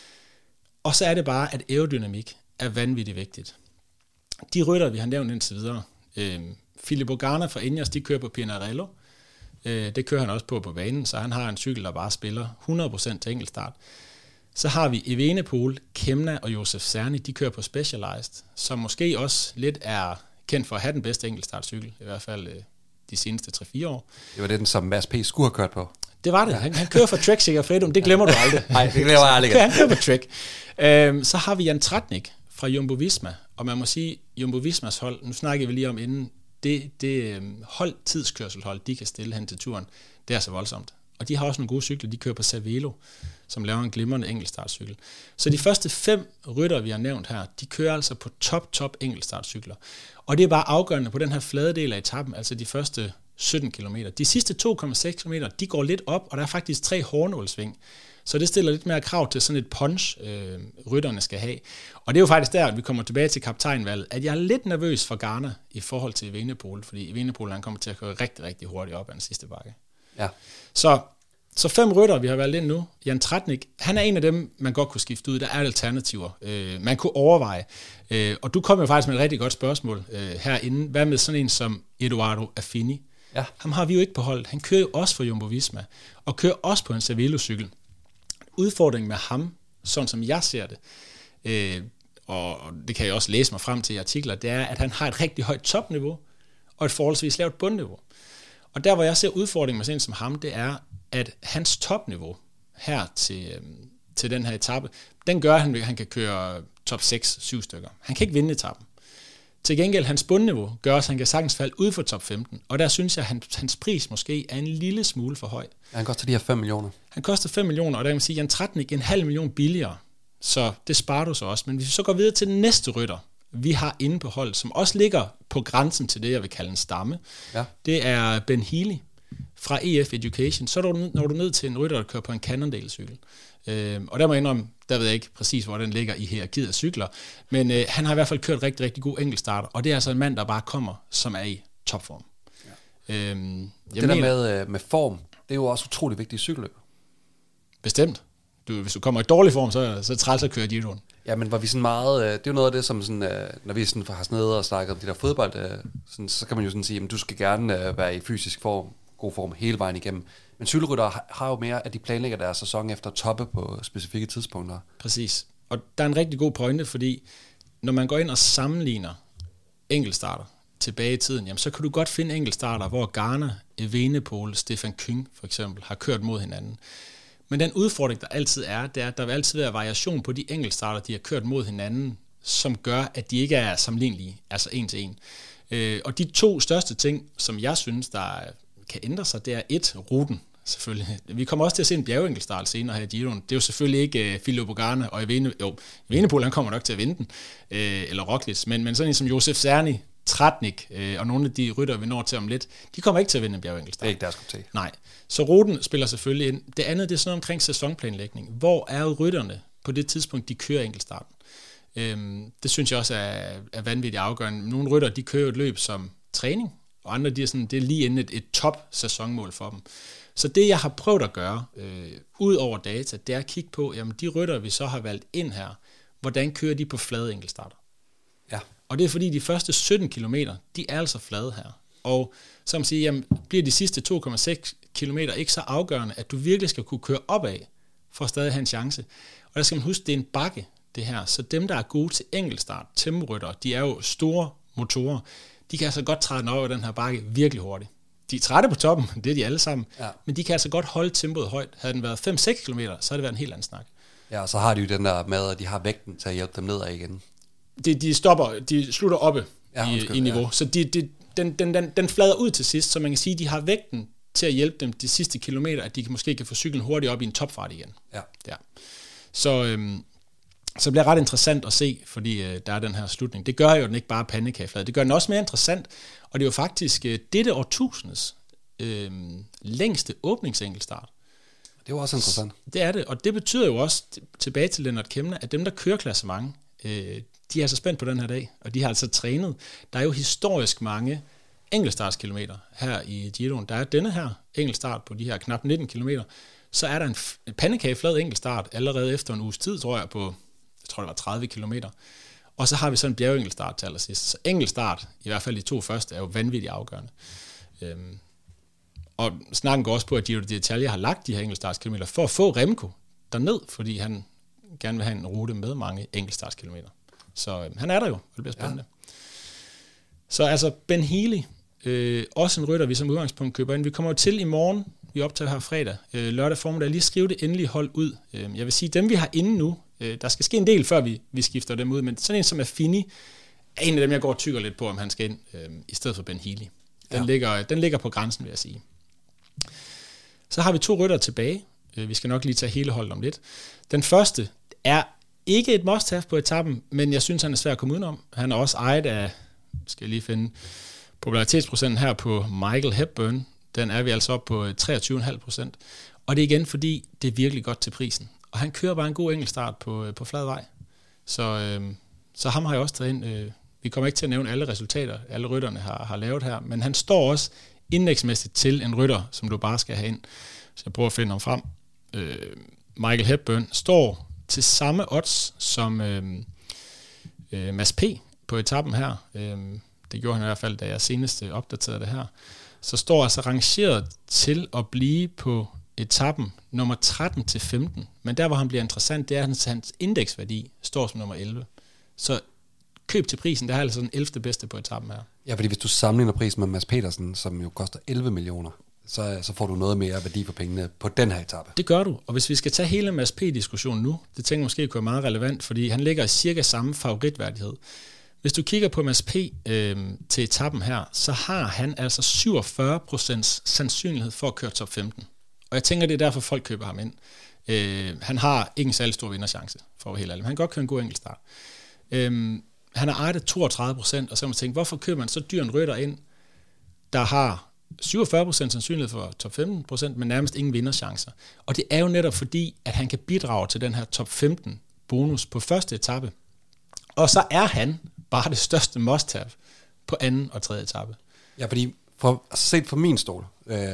Og så er det bare, at aerodynamik er vanvittigt vigtigt. De rytter, vi har nævnt indtil videre, øh, Filippo Ganna fra Ineos, de kører på Pinarello. Øh, det kører han også på på banen, så han har en cykel, der bare spiller hundrede procent til enkeltstart. Så har vi Evenepoel, Kemna og Josef Cerny, de kører på Specialized, som måske også lidt er kendt for at have den bedste enkeltstartcykel, i hvert fald øh, de seneste tre fire år. Det var den, som Mads P. skulle have kørt på. Det var det. Han, han kører for Trek Sikker Freedom, det glemmer du aldrig. Nej, det glemmer jeg aldrig. Han kører på Trek. Øhm, så har vi Jan Tratnik fra Jumbo Visma, og man må sige, Jumbo Vismas hold, nu snakker vi lige om inden, det, det hold tidskørselhold, de kan stille hen til turen, det er så voldsomt. Og de har også nogle gode cykler, de kører på Cervelo, som laver en glimrende enkeltstartcykel. Så de første fem rytter, vi har nævnt her, de kører altså på top, top enkeltstartcykler. Og det er bare afgørende på den her flade del af etappen, altså de første sytten kilometer. De sidste to komma seks kilometer, de går lidt op, og der er faktisk tre hårnålsving. Så det stiller lidt mere krav til sådan et punch, øh, rytterne skal have. Og det er jo faktisk der, at vi kommer tilbage til kaptajnvalget, at jeg er lidt nervøs for Garner i forhold til Evenepoel, fordi Evenepoel han kommer til at køre rigtig, rigtig hurtigt op ad den sidste bakke. Ja. Så, så fem rytter, vi har valgt ind nu. Jan Tratnik, han er en af dem, man godt kunne skifte ud. Der er alternativer, øh, man kunne overveje. Øh, og du kom jo faktisk med et rigtig godt spørgsmål øh, herinde. Hvad med sådan en som Edoardo Affini? Ja. Ham har vi jo ikke på holdet. Han kører jo også for Jumbo Visma, og kører også på en Cervelo-cykel. udfordringen med ham, sådan som jeg ser det, øh, og det kan jeg også læse mig frem til i artikler, det er, at han har et rigtig højt topniveau, og et forholdsvis lavt bundniveau. Og der, hvor jeg ser udfordringen med sådan som ham, det er, at hans topniveau her til, øh, til den her etape, den gør, at han, han kan køre top seks syv stykker. Han kan ikke vinde etappen. Til gengæld, hans bundniveau gør også, at han kan sagtens falde ud for top femten, og der synes jeg, at hans, hans pris måske er en lille smule for høj. Ja, han koster de her fem millioner. Han koster fem millioner, og der kan man sige, at Jan Tratnik er en halv million billigere, så det sparer du så også. Men hvis vi så går videre til den næste rytter, vi har inde på holdet, som også ligger på grænsen til det, jeg vil kalde en stamme, ja. Det er Ben Healy fra E F Education. Så når du, når du ned til en rytter, der kører på en Cannondale-cykel. Øh, og der må jeg indrømme, der ved jeg ikke præcis, hvor den ligger i hierarkiet af cykler, men øh, han har i hvert fald kørt rigtig, rigtig god enkeltstarter, og det er altså en mand, der bare kommer, som er i topform. Ja. Øhm, det der mener, med, med form, det er jo også utrolig vigtigt i cykelløb. Bestemt. Du, hvis du kommer i dårlig form, så, så træls at køre Giroen. Ja, men var vi sådan meget, det er jo noget af det, som sådan, når vi sådan har sådan noget og snakket om de der fodbold, sådan, så kan man jo sådan sige, at du skal gerne være i fysisk form, god form hele vejen igennem. Men cykelryttere har jo mere, at de planlægger deres sæson efter toppe på specifikke tidspunkter. Præcis. Og der er en rigtig god pointe, fordi når man går ind og sammenligner enkeltstarter tilbage i tiden, jamen, så kan du godt finde enkeltstarter, hvor Garner, Evenepoel, Stefan Küng for eksempel har kørt mod hinanden. Men den udfordring, der altid er, det er, at der vil altid være variation på de enkeltstarter, de har kørt mod hinanden, som gør, at de ikke er sammenlignelige, altså en til en. Øh, og de to største ting, som jeg synes, der kan ændre sig, det er et, ruten, selvfølgelig. Vi kommer også til at se en bjergenkelstart senere her i Giroen. Det er jo selvfølgelig ikke uh, Filippo Ganna og Evene, jo, Evenepoel, han kommer nok til at vinde den, øh, eller Roglic, men, men sådan en som Josef Cerny, Tratnik øh, og nogle af de rytter, vi når til om lidt, de kommer ikke til at vinde en bjergenkelstart. Det er ikke deres kop te. Nej. Så ruten spiller selvfølgelig ind. Det andet, det er sådan noget omkring sæsonplanlægning. Hvor er rytterne på det tidspunkt, de kører enkeltstarten? Øhm, det synes jeg også er, er vanvittigt afgørende. Nogle rytter, de kører et løb som træning, og andre, de er sådan, det er lige inden et, et top sæsonmål for dem. Så det, jeg har prøvet at gøre, øh, ud over data, det er at kigge på, jamen de rytter, vi så har valgt ind her, hvordan kører de på flade enkeltstarter? Ja. Og det er fordi, de første sytten kilometer, de er altså flade her. Og som siger, jamen, bliver de sidste to komma seks kilometer ikke så afgørende, at du virkelig skal kunne køre opad, for at stadig have en chance. Og der skal man huske, det er en bakke, det her. Så dem, der er gode til enkeltstart, temporytter, de er jo store motorer. De kan altså godt træde den over den her bakke virkelig hurtigt. De er trætte på toppen, det er de alle sammen, ja. Men de kan altså godt holde tempoet højt. Havde den været fem seks kilometer, så havde det været en helt anden snak. Ja, og så har de jo den der med, at de har vægten til at hjælpe dem nedad igen. De, de stopper, de slutter oppe ja, i, i niveau, ja. Så de, de, den, den, den, den flader ud til sidst, så man kan sige, at de har vægten til at hjælpe dem de sidste kilometer, at de kan, måske kan få cyklen hurtigt op i en topfart igen. Ja. Ja. Så, øhm, så bliver det ret interessant at se, fordi øh, der er den her slutning. Det gør jo den ikke bare pandekageflade, det gør den også mere interessant, og det er jo faktisk øh, dette årtusindes øh, længste åbningsenkelstart. Det er jo også interessant. Det er det, og det betyder jo også, tilbage til Lennart Kemna, at dem, der kører klassement, øh, de er altså spændt på den her dag, og de har altså trænet. Der er jo historisk mange enkeltstartskilometer her i Giroen. Der er denne her enkeltstart på de her knap nitten kilometer. Så er der en, f- en pandekageflad enkeltstart allerede efter en uges tid, tror jeg, på jeg tror det var tredive kilometer. Og så har vi sådan en bjergenkeltstart til allersidst. Så enkeltstart, i hvert fald de to første, er jo vanvittigt afgørende. Øhm, og snakken går også på, at Giro d'Italia har lagt de her enkeltstartskilometer for at få Remco derned, fordi han gerne vil have en rute med mange enkeltstartskilometer. Så øhm, han er der jo, og det bliver spændende. Ja. Så altså Ben Healy, øh, også en rytter, vi som udgangspunkt køber ind. Vi kommer jo til i morgen, vi optager her fredag, øh, lørdag formiddag, lige skrive det endelige hold ud. Øh, jeg vil sige, dem vi har inde nu, øh, der skal ske en del, før vi, vi skifter dem ud, men sådan en som Affini, er en af dem, jeg går og tykker lidt på, om han skal ind, øh, i stedet for Ben Healy. Den, ja. ligger, den ligger på grænsen, vil jeg sige. Så har vi to rytter tilbage. Øh, vi skal nok lige tage hele holdet om lidt. Den første er ikke et must-have på etappen, men jeg synes, han er svær at komme udenom. Han er også ejet af, skal jeg lige finde, popularitetsprocenten her på Michael Hepburn. Den er vi altså op på treogtyve komma fem procent. Og det er igen, fordi det er virkelig godt til prisen. Og han kører bare en god enkeltstart på, på flad vej. Så, øh, så ham har jeg også taget ind. Øh, vi kommer ikke til at nævne alle resultater, alle rytterne har, har lavet her, men han står også indeksmæssigt til en rytter, som du bare skal have ind. Så jeg prøver at finde ham frem. Øh, Michael Hepburn står til samme odds som øh, øh, Mads P. på etappen her. Øh, det gjorde han i hvert fald, da jeg senest opdaterede det her. Så står altså rangeret til at blive på etappen nummer tretten til femten, men der, hvor han bliver interessant, det er, at hans indeksværdi står som nummer elleve. Så køb til prisen, der er altså den ellevte bedste på etappen her. Ja, fordi hvis du sammenligner prisen med Mads Pedersen, som jo koster elleve millioner, så, så får du noget mere værdi for pengene på den her etape. Det gør du, og hvis vi skal tage hele Mads P-diskussionen nu, det tænker jeg måske kunne være meget relevant, fordi han ligger i cirka samme favoritværdighed. Hvis du kigger på Mads P øh, til etappen her, så har han altså syvogfyrre procent sandsynlighed for at køre top femten. Og jeg tænker, det er derfor, folk køber ham ind. Øh, han har ikke en særlig stor vinderchance, for at være helt ærlig, men han kan godt køre en god enkeltstart. Øh, han har ejet toogtredive procent, og så kan man tænke, hvorfor køber man så dyr en rytter ind, der har syvogfyrre procent sandsynlighed for top femten procent, men nærmest ingen vinderchancer. Og det er jo netop fordi, at han kan bidrage til den her top femten bonus på første etape. Og så er han bare det største must-have på anden og tredje etape. Ja, fordi for, set fra min stol, øh,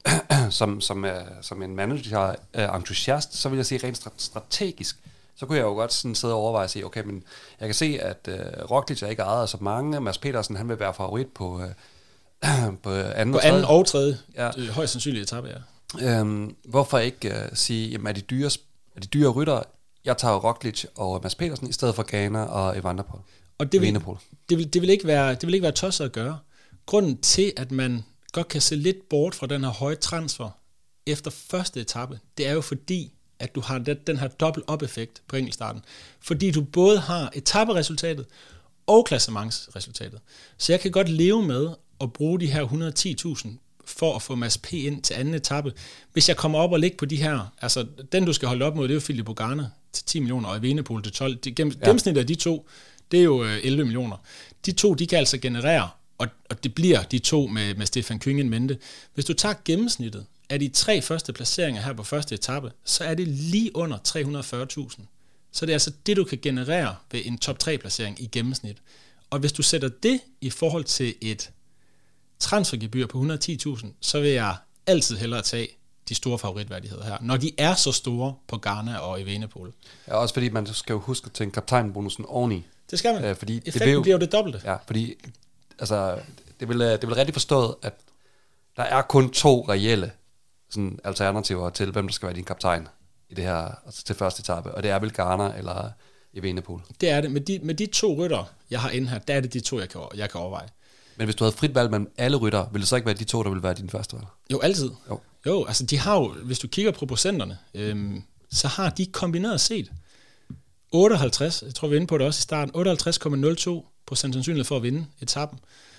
som, som, øh, som en manager øh, entusiast, så vil jeg sige rent strategisk, så kunne jeg jo godt sådan sidde og overveje og sige, okay, men jeg kan se, at øh, Roglic er ikke ejet så mange. Mads Pedersen, han vil være favorit på, øh, på anden på og tredje. anden og tredje, ja. Det højst sandsynlige etape, ja. Øhm, hvorfor ikke øh, sige, jamen er de dyre, er de dyre rytter, jeg tager Roglic og Mads Pedersen, i stedet for Ghana og Evenepoel. Og det vil, det, vil, det, vil ikke være, det vil ikke være tosset at gøre. Grunden til, at man godt kan se lidt bort fra den her høje transfer efter første etape, det er jo fordi, at du har den her dobbelt-op-effekt på enkeltstarten. Fordi du både har etaperesultatet og klassementsresultatet. Så jeg kan godt leve med at bruge de her et hundrede og ti tusind for at få Mads P ind til anden etape. Hvis jeg kommer op og ligger på de her, altså den du skal holde op mod, det er jo Filippo Ganna til ti millioner og Evenepoel til tolv. Det gennem, ja. Gennemsnittet af de to, det er jo elleve millioner. De to, de kan altså generere, og, og det bliver de to med, med Stefan Küng in mente. Hvis du tager gennemsnittet af de tre første placeringer her på første etape, så er det lige under tre hundrede og fyrre tusind. Så det er altså det, du kan generere ved en top tre placering i gennemsnit. Og hvis du sætter det i forhold til et transfergebyr på et hundrede og ti tusind, så vil jeg altid hellere tage de store favoritværdigheder her, når de er så store på Ganna og Evenepoel. Ja, også fordi man skal jo huske at tænke kaptajnbonusen oveni. Det skal man. Øh, fordi Effekten det vil jo, bliver jo det dobbelte. Ja, fordi altså, det vil, det vil rigtig forstået, at der er kun to reelle sådan, alternativer til, hvem der skal være din kaptajn i det her, altså til første etape, og det er vel Ganna eller Evenepoel. Det er det. Med de, med de to rytter, jeg har inde her, der er det de to, jeg kan, jeg kan overveje. Men hvis du havde frit valg mellem alle rytter, ville det så ikke være de to, der ville være din første valg? Jo, altid. Jo, jo altså de har jo, hvis du kigger på procenterne, øhm, så har de kombineret set otteoghalvtreds, jeg tror vi er inde på det også i starten, otteoghalvtreds komma nul to procent sandsynlighed for at vinde etappen.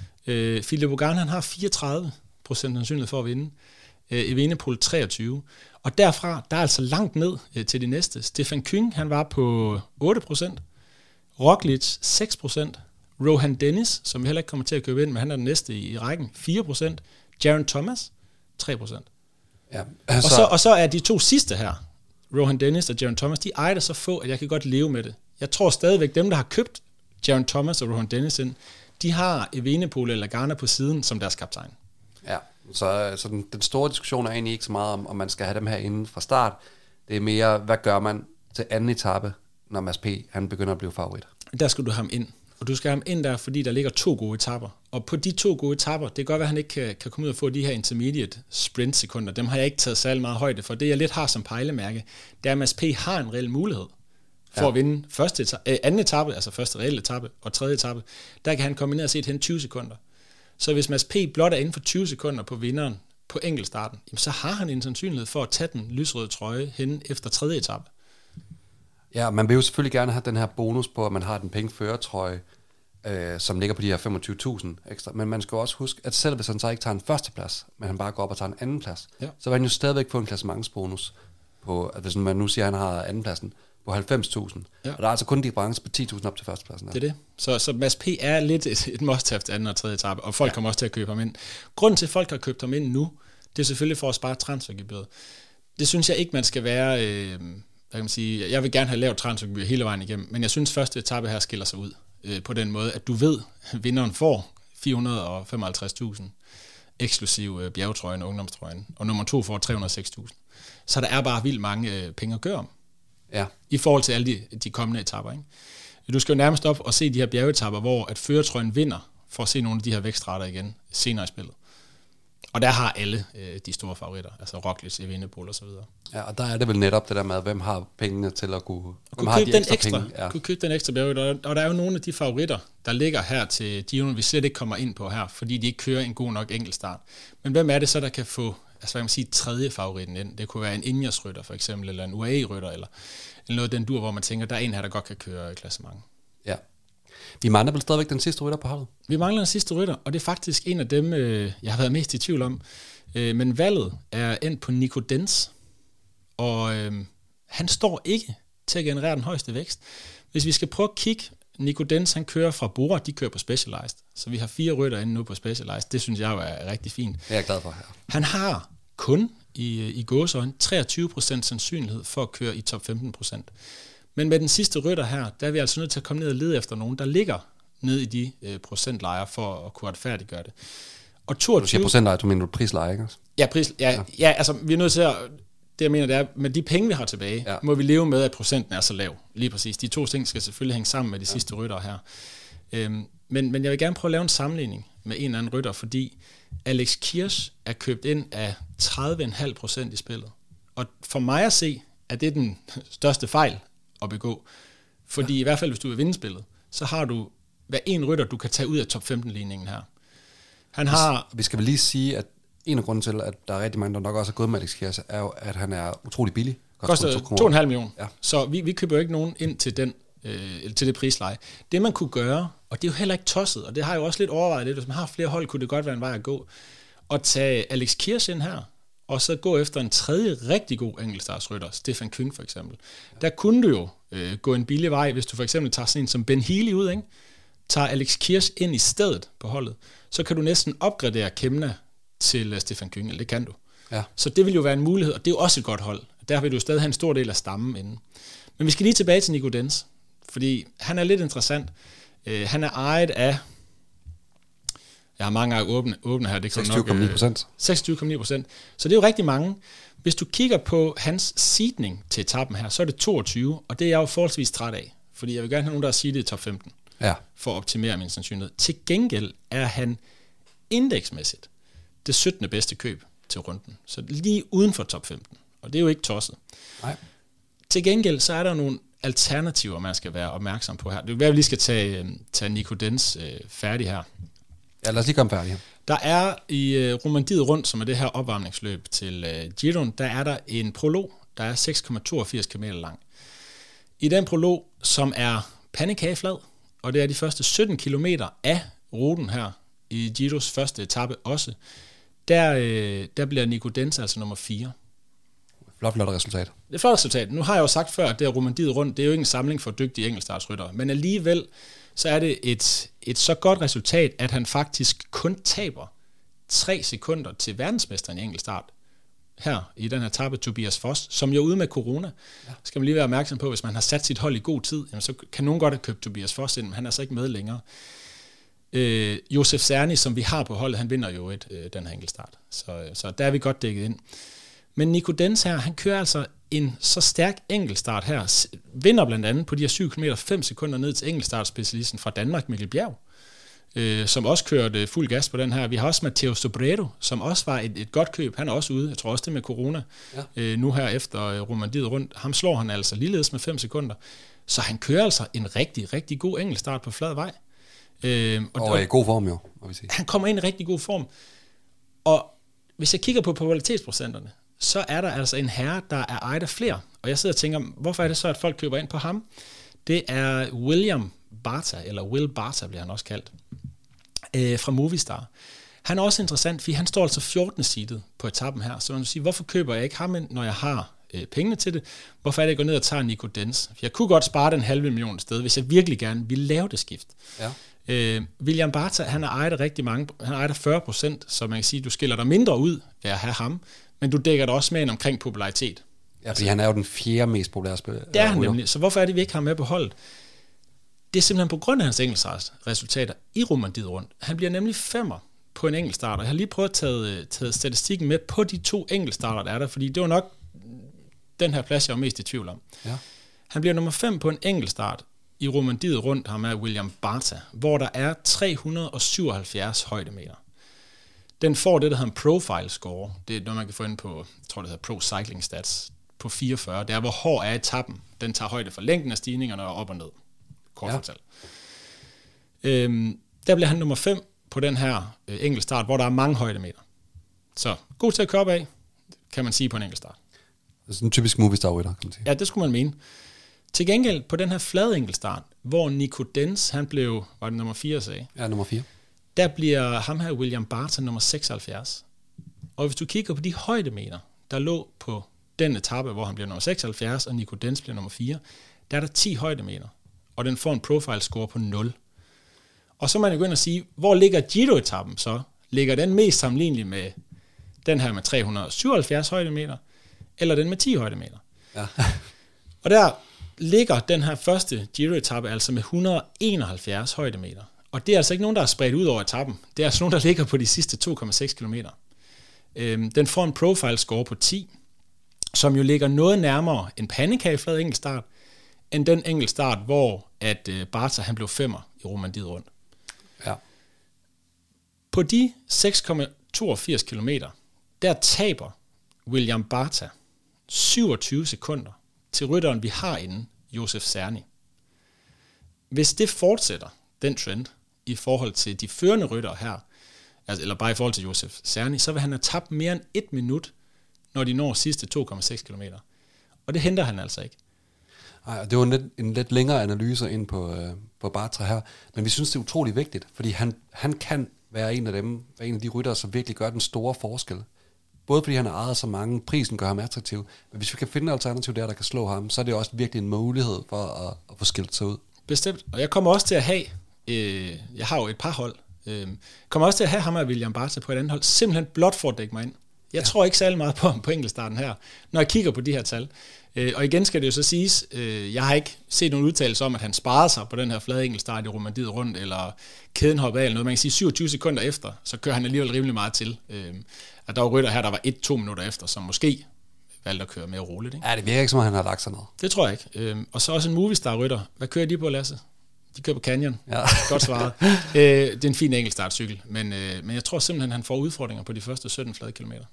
Øh, Filippo Ganna, han har fireogtredive procent sandsynlighed for at vinde. Øh, Evenepoel treogtyve. Og derfra, der er altså langt ned øh, til de næste. Stefan Küng, han var på otte procent. Roglic seks procent. Rohan Dennis, som vi heller ikke kommer til at købe ind, men han er den næste i, i rækken, fire procent. Geraint Thomas, tre procent. Ja, altså, og, så, og så er de to sidste her, Rohan Dennis og Geraint Thomas, de ejer det så få, at jeg kan godt leve med det. Jeg tror stadigvæk, dem der har købt Geraint Thomas og Rohan Dennis ind, de har Evenepoel eller Ganna på siden som deres kaptajn. Ja, så, så den, den store diskussion er egentlig ikke så meget om, om man skal have dem her inden fra start. Det er mere, hvad gør man til anden etape, når Mads P. han begynder at blive favorit. Der skal du have ham ind. Og du skal have ham ind der, fordi der ligger to gode etapper. Og på de to gode etapper, det kan godt være, at han ikke kan, kan komme ud og få de her intermediate sprint-sekunder. Dem har jeg ikke taget særlig meget højde for. Det, jeg lidt har som pejlemærke, det er, at Mads P. har en reel mulighed for ja. at vinde første etape, øh, anden etape, altså første reelle etape og tredje etape. Der kan han komme ned og se hen tyve sekunder. Så hvis Mads P. blot er inden for tyve sekunder på vinderen på enkeltstarten, jamen, så har han en sandsynlighed for at tage den lysrøde trøje hen efter tredje etape. Ja, man vil jo selvfølgelig gerne have den her bonus på, at man har den pengeførertrøje, øh, som ligger på de her femogtyve tusind ekstra. Men man skal også huske, at selv hvis han så ikke tager en førsteplads, men han bare går op og tager en anden plads, ja. så vil han jo stadigvæk få en klassementsbonus på, at hvis man nu siger, at han har andenpladsen, på halvfems tusind. Ja. Og der er altså kun en difference på ti tusind op til førstepladsen. Der. Det er det. Så, så Mads P. er lidt et, et must-have til anden og tredje etape, og folk ja. kommer også til at købe ham ind. Grunden til, at folk har købt ham ind nu, det er selvfølgelig for at spare transfergebyret. Det synes jeg ikke, man skal være... Øh, hvad kan man sige, jeg vil gerne have lavet transfergebyr hele vejen igennem, men jeg synes, første etape her skiller sig ud øh, på den måde, at du ved, at vinderen får fire hundrede og femoghalvtreds tusind eksklusiv øh, bjergetrøjen og ungdomstrøjen, og nummer to får tre hundrede og seks tusind. Så der er bare vildt mange øh, penge at gøre om. Ja. I forhold til alle de, de kommende etapper. Ikke? Du skal jo nærmest op og se de her bjergetapper, hvor at førertrøjen vinder, for at se nogle af de her vækstrater igen senere i spillet. Og der har alle øh, de store favoritter, altså Roglic, Evenepoel og så videre. Ja, og der er det vel netop det der med, hvem har pengene til at kunne, at kunne har købe de den ekstra, penge? Ja. kunne købe den ekstra bjerg. Og, og der er jo nogle af de favoritter, der ligger her til Giroen, vi slet ikke kommer ind på her, fordi de ikke kører en god nok enkeltstart. Men hvem er det så, der kan få, altså hvad kan man sige, tredje favoritten ind? Det kunne være en Ineos-rytter for eksempel, eller en U A E-rytter, eller, eller noget af den dur, hvor man tænker, der er en her, der godt kan køre i klassement. Ja. Vi mangler vel stadigvæk den sidste rytter på holdet? Vi mangler den sidste rytter, og det er faktisk en af dem, øh, jeg har været mest i tvivl om. Øh, men valget er endt på Nico Denz, og øh, han står ikke til at generere den højeste vækst. Hvis vi skal prøve at kigge, Nico Denz, han kører fra Bora, de kører på Specialized, så vi har fire rytter inde nu på Specialized. Det synes jeg jo er rigtig fint. Det er jeg glad for her. Han har kun i, i gåseøjne treogtyve procent sandsynlighed for at køre i top femten procent. Men med den sidste rytter her, der er vi altså nødt til at komme ned og lede efter nogen, der ligger ned i de øh, procentlejer for at kunne retfærdiggøre det. Og toogtyve, du siger procentlejer, du mener prislejer, ikke også? Ja, pris, ja, ja. ja, altså vi er nødt til at, det jeg mener, det er, med de penge, vi har tilbage, ja. må vi leve med, at procenten er så lav. Lige præcis. De to ting skal selvfølgelig hænge sammen med de ja. sidste rytter her. Øhm, men, men jeg vil gerne prøve at lave en sammenligning med en eller anden rytter, fordi Alex Kirch er købt ind af tredive komma fem procent i spillet. Og for mig at se, at det er den største fejl at begå. Fordi ja. i hvert fald, hvis du vil vinde spillet, så har du hver en rytter, du kan tage ud af top femten-ligningen her. Han har... Vi skal vel lige sige, at en af grunden til, at der er rigtig mange, der nok også er gået med Alex Kirch, er jo, at han er utrolig billig. Koster to komma fem millioner. Ja. Så vi, vi køber jo ikke nogen ind til, den, øh, til det prisleje. Det man kunne gøre, og det er jo heller ikke tosset, og det har jeg jo også lidt overvejet lidt, hvis man har flere hold, kunne det godt være en vej at gå, og tage Alex Kirch ind her, og så gå efter en tredje rigtig god enkeltstartsrytter, Stefan Küng for eksempel. Ja. Der kunne du jo øh, gå en billig vej, hvis du for eksempel tager sådan en som Ben Healy ud, ikke? Tager Alex Kirch ind i stedet på holdet, så kan du næsten opgradere Kemna til uh, Stefan Küng, eller det kan du. Ja. Så det vil jo være en mulighed, og det er jo også et godt hold. Der vil du stadig have en stor del af stammen inde. Men vi skal lige tilbage til Nico Denz, fordi han er lidt interessant. Uh, han er ejet af, jeg har mange gange åbne, åbne her, det kan seksogtyve komma ni procent. seksogtyve komma ni procent. Så det er jo rigtig mange. Hvis du kigger på hans seedning til etappen her, så er det toogtyve, og det er jeg jo forholdsvis træt af, fordi jeg vil gerne have nogen, der er seedet i top femten, ja. for at optimere min sandsynlighed. Til gengæld er han indeksmæssigt det syttende bedste køb til runden. Så lige uden for top femten. Og det er jo ikke tosset. Nej. Til gengæld, så er der nogle alternativer, man skal være opmærksom på her. Det er være, at vi lige skal tage, tage Nico Denz øh, færdig her. Ja, lad os lige komme færdig her. Der er i øh, Romandiet rundt, som er det her opvarmningsløb til øh, Giroen, der er der en prolog, der er seks komma toogfirs kilometer lang. I den prolog, som er pandekageflad, og det er de første sytten kilometer af ruten her, i Giros første etape også, der, øh, der bliver Nico Denz altså nummer fire. Flot, flot resultat. Det er et flot resultat. Nu har jeg jo sagt før, at det er Romandiet rundt, det er jo ikke en samling for dygtige enkeltstartsryttere, men alligevel så er det et, et så godt resultat, at han faktisk kun taber tre sekunder til verdensmesteren i enkeltstart. Her i den her etape, Tobias Foss, som jo er ude med corona. Ja. Skal man lige være opmærksom på, hvis man har sat sit hold i god tid, jamen så kan nogen godt have købt Tobias Foss ind, men han er så ikke med længere. Øh, Josef Cerny, som vi har på holdet, han vinder jo et, øh, den her enkeltstart. Så, så der er vi godt dækket ind. Men Nico Denz her, han kører altså en så stærk enkeltstart her, vinder blandt andet på de her syv kilometer fem sekunder ned til enkeltstartspecialisten fra Danmark, Mikkel Bjerg, øh, som også kørte fuld gas på den her. Vi har også Matteo Sobrero, som også var et, et godt køb. Han er også ude, jeg tror også det med corona, ja. øh, nu her efter øh, Romandiet rundt. Ham slår han altså ligeledes med fem sekunder. Så han kører altså en rigtig, rigtig god enkeltstart på flad vej. Øh, og og i god form jo, må vi sige. Han kommer ind i rigtig god form. Og hvis jeg kigger på popularitetsprocenterne, så er der altså en herre, der er ejet af flere. Og jeg sidder og tænker, hvorfor er det så, at folk køber ind på ham? Det er William Barta, eller Will Barta bliver han også kaldt, øh, fra Movistar. Han er også interessant, fordi han står altså fjortende seedet på etappen her. Så man vil sige, hvorfor køber jeg ikke ham ind, når jeg har øh, pengene til det? Hvorfor er det, jeg går ned og tager Nico Denz? For jeg kunne godt spare den halve million sted, hvis jeg virkelig gerne ville lave det skift. Ja. Øh, William Barta, han er ejet af rigtig mange, han er ejet af fyrre procent, så man kan sige, du skiller dig mindre ud ved at have ham, men du dækker dig også med en omkring popularitet. Ja, fordi altså, han er jo den fjerde mest populære spiller. Det er han nemlig. Så hvorfor er det, vi ikke har med på holdet? Det er simpelthen på grund af hans enkeltstartsresultater i Romandiet rundt. Han bliver nemlig femmer på en enkeltstart, og jeg har lige prøvet at tage, tage statistikken med på de to enkeltstarter, der er der, fordi det var nok den her plads, jeg var mest i tvivl om. Ja. Han bliver nummer fem på en enkeltstart i Romandiet rundt, ham er William Barta, hvor der er tre hundrede syvoghalvfjerds højdemeter. den får det, der hedder en profile score. Det er noget, man kan få ind på, jeg tror, det hedder Pro Cycling Stats, på fireogfyrre. Det er, hvor hård er etappen. Den tager højde for længden af stigningerne og op og ned. Kort ja. fortalt. Øhm, der bliver han nummer fem på den her øh, enkeltstart, hvor der er mange højdemeter. Så god til at køre op af, kan man sige på en enkeltstart. Det er sådan en typisk Movistar-rytter, kan man sige. Ja, det skulle man mene. Til gengæld på den her flade enkeltstart, hvor Nico Denz, han blev, var det nummer fire, sagde? Ja, nummer fire. Der bliver ham her, William Barton, nummer seksoghalvfjerds. Og hvis du kigger på de højdemeter, der lå på den etape, hvor han bliver nummer seksoghalvfjerds, og Nico Denz bliver nummer fire, der er der ti højdemeter, og den får en profile score på nul. Og så må man jo gå ind og sige, hvor ligger Giro-etappen så? Ligger den mest sammenlignelig med den her med tre hundrede og syvoghalvfjerds højdemeter, eller den med ti højdemeter? Ja. Og der ligger den her første Giro-etappe altså med et hundrede og enoghalvfjerds højdemeter. Og det er altså ikke nogen, der er spredt ud over etappen. Det er altså nogen, der ligger på de sidste to komma seks kilometer. Øhm, den får en profile score på ti, som jo ligger noget nærmere en pandekageflad enkeltstart, end den enkeltstart, hvor at øh, Barta han blev femmer i Romandiet rundt. Ja. På de seks komma toogfirs kilometer, der taber William Barta syvogtyve sekunder til rytteren, vi har inde, Josef Czerny. Hvis det fortsætter, den trend, i forhold til de førende ryttere her, altså, eller bare i forhold til Josef Czerny, så vil han have tabt mere end et minut, når de når sidste to komma seks kilometer. Og det henter han altså ikke. Ej, det var en lidt, en lidt længere analyse ind på, øh, på Bartra her, men vi synes, det er utrolig vigtigt, fordi han, han kan være en af dem, være en af de ryttere, som virkelig gør den store forskel. Både fordi han har ejet så mange, prisen gør ham attraktiv, men hvis vi kan finde et alternativ der, der kan slå ham, så er det også virkelig en mulighed for at, at få skilt sig ud. Bestemt, og jeg kommer også til at have, øh, jeg har jo et par hold, øh, kommer også til at have ham og William Barta på et andet hold, simpelthen blot for at dække mig ind. Jeg ja. tror ikke særlig meget på ham på enkeltstarten her, når jeg kigger på de her tal. Øh, og igen skal det jo så siges, øh, jeg har ikke set nogen udtalelse om, at han sparede sig på den her flade enkeltstart i Romandiet rundt, eller kæden hoppede af eller noget. Man kan sige syvogtyve sekunder efter, så kører han alligevel rimelig meget til. Øh, at der var rytter her, der var et til to minutter efter, som måske valgte at køre mere roligt. Ikke? Ja, det virker ikke som om, han har lagt sig noget. Det tror jeg ikke. Øh, og så også en Movistar-rytter. Hvad kører de på, Lasse? De kører på Canyon. Ja. Godt svaret. øh, det er en fin enkeltstartcykel, men, øh, men jeg tror simpelthen, han får udfordringer på de første sytten flade kilometer.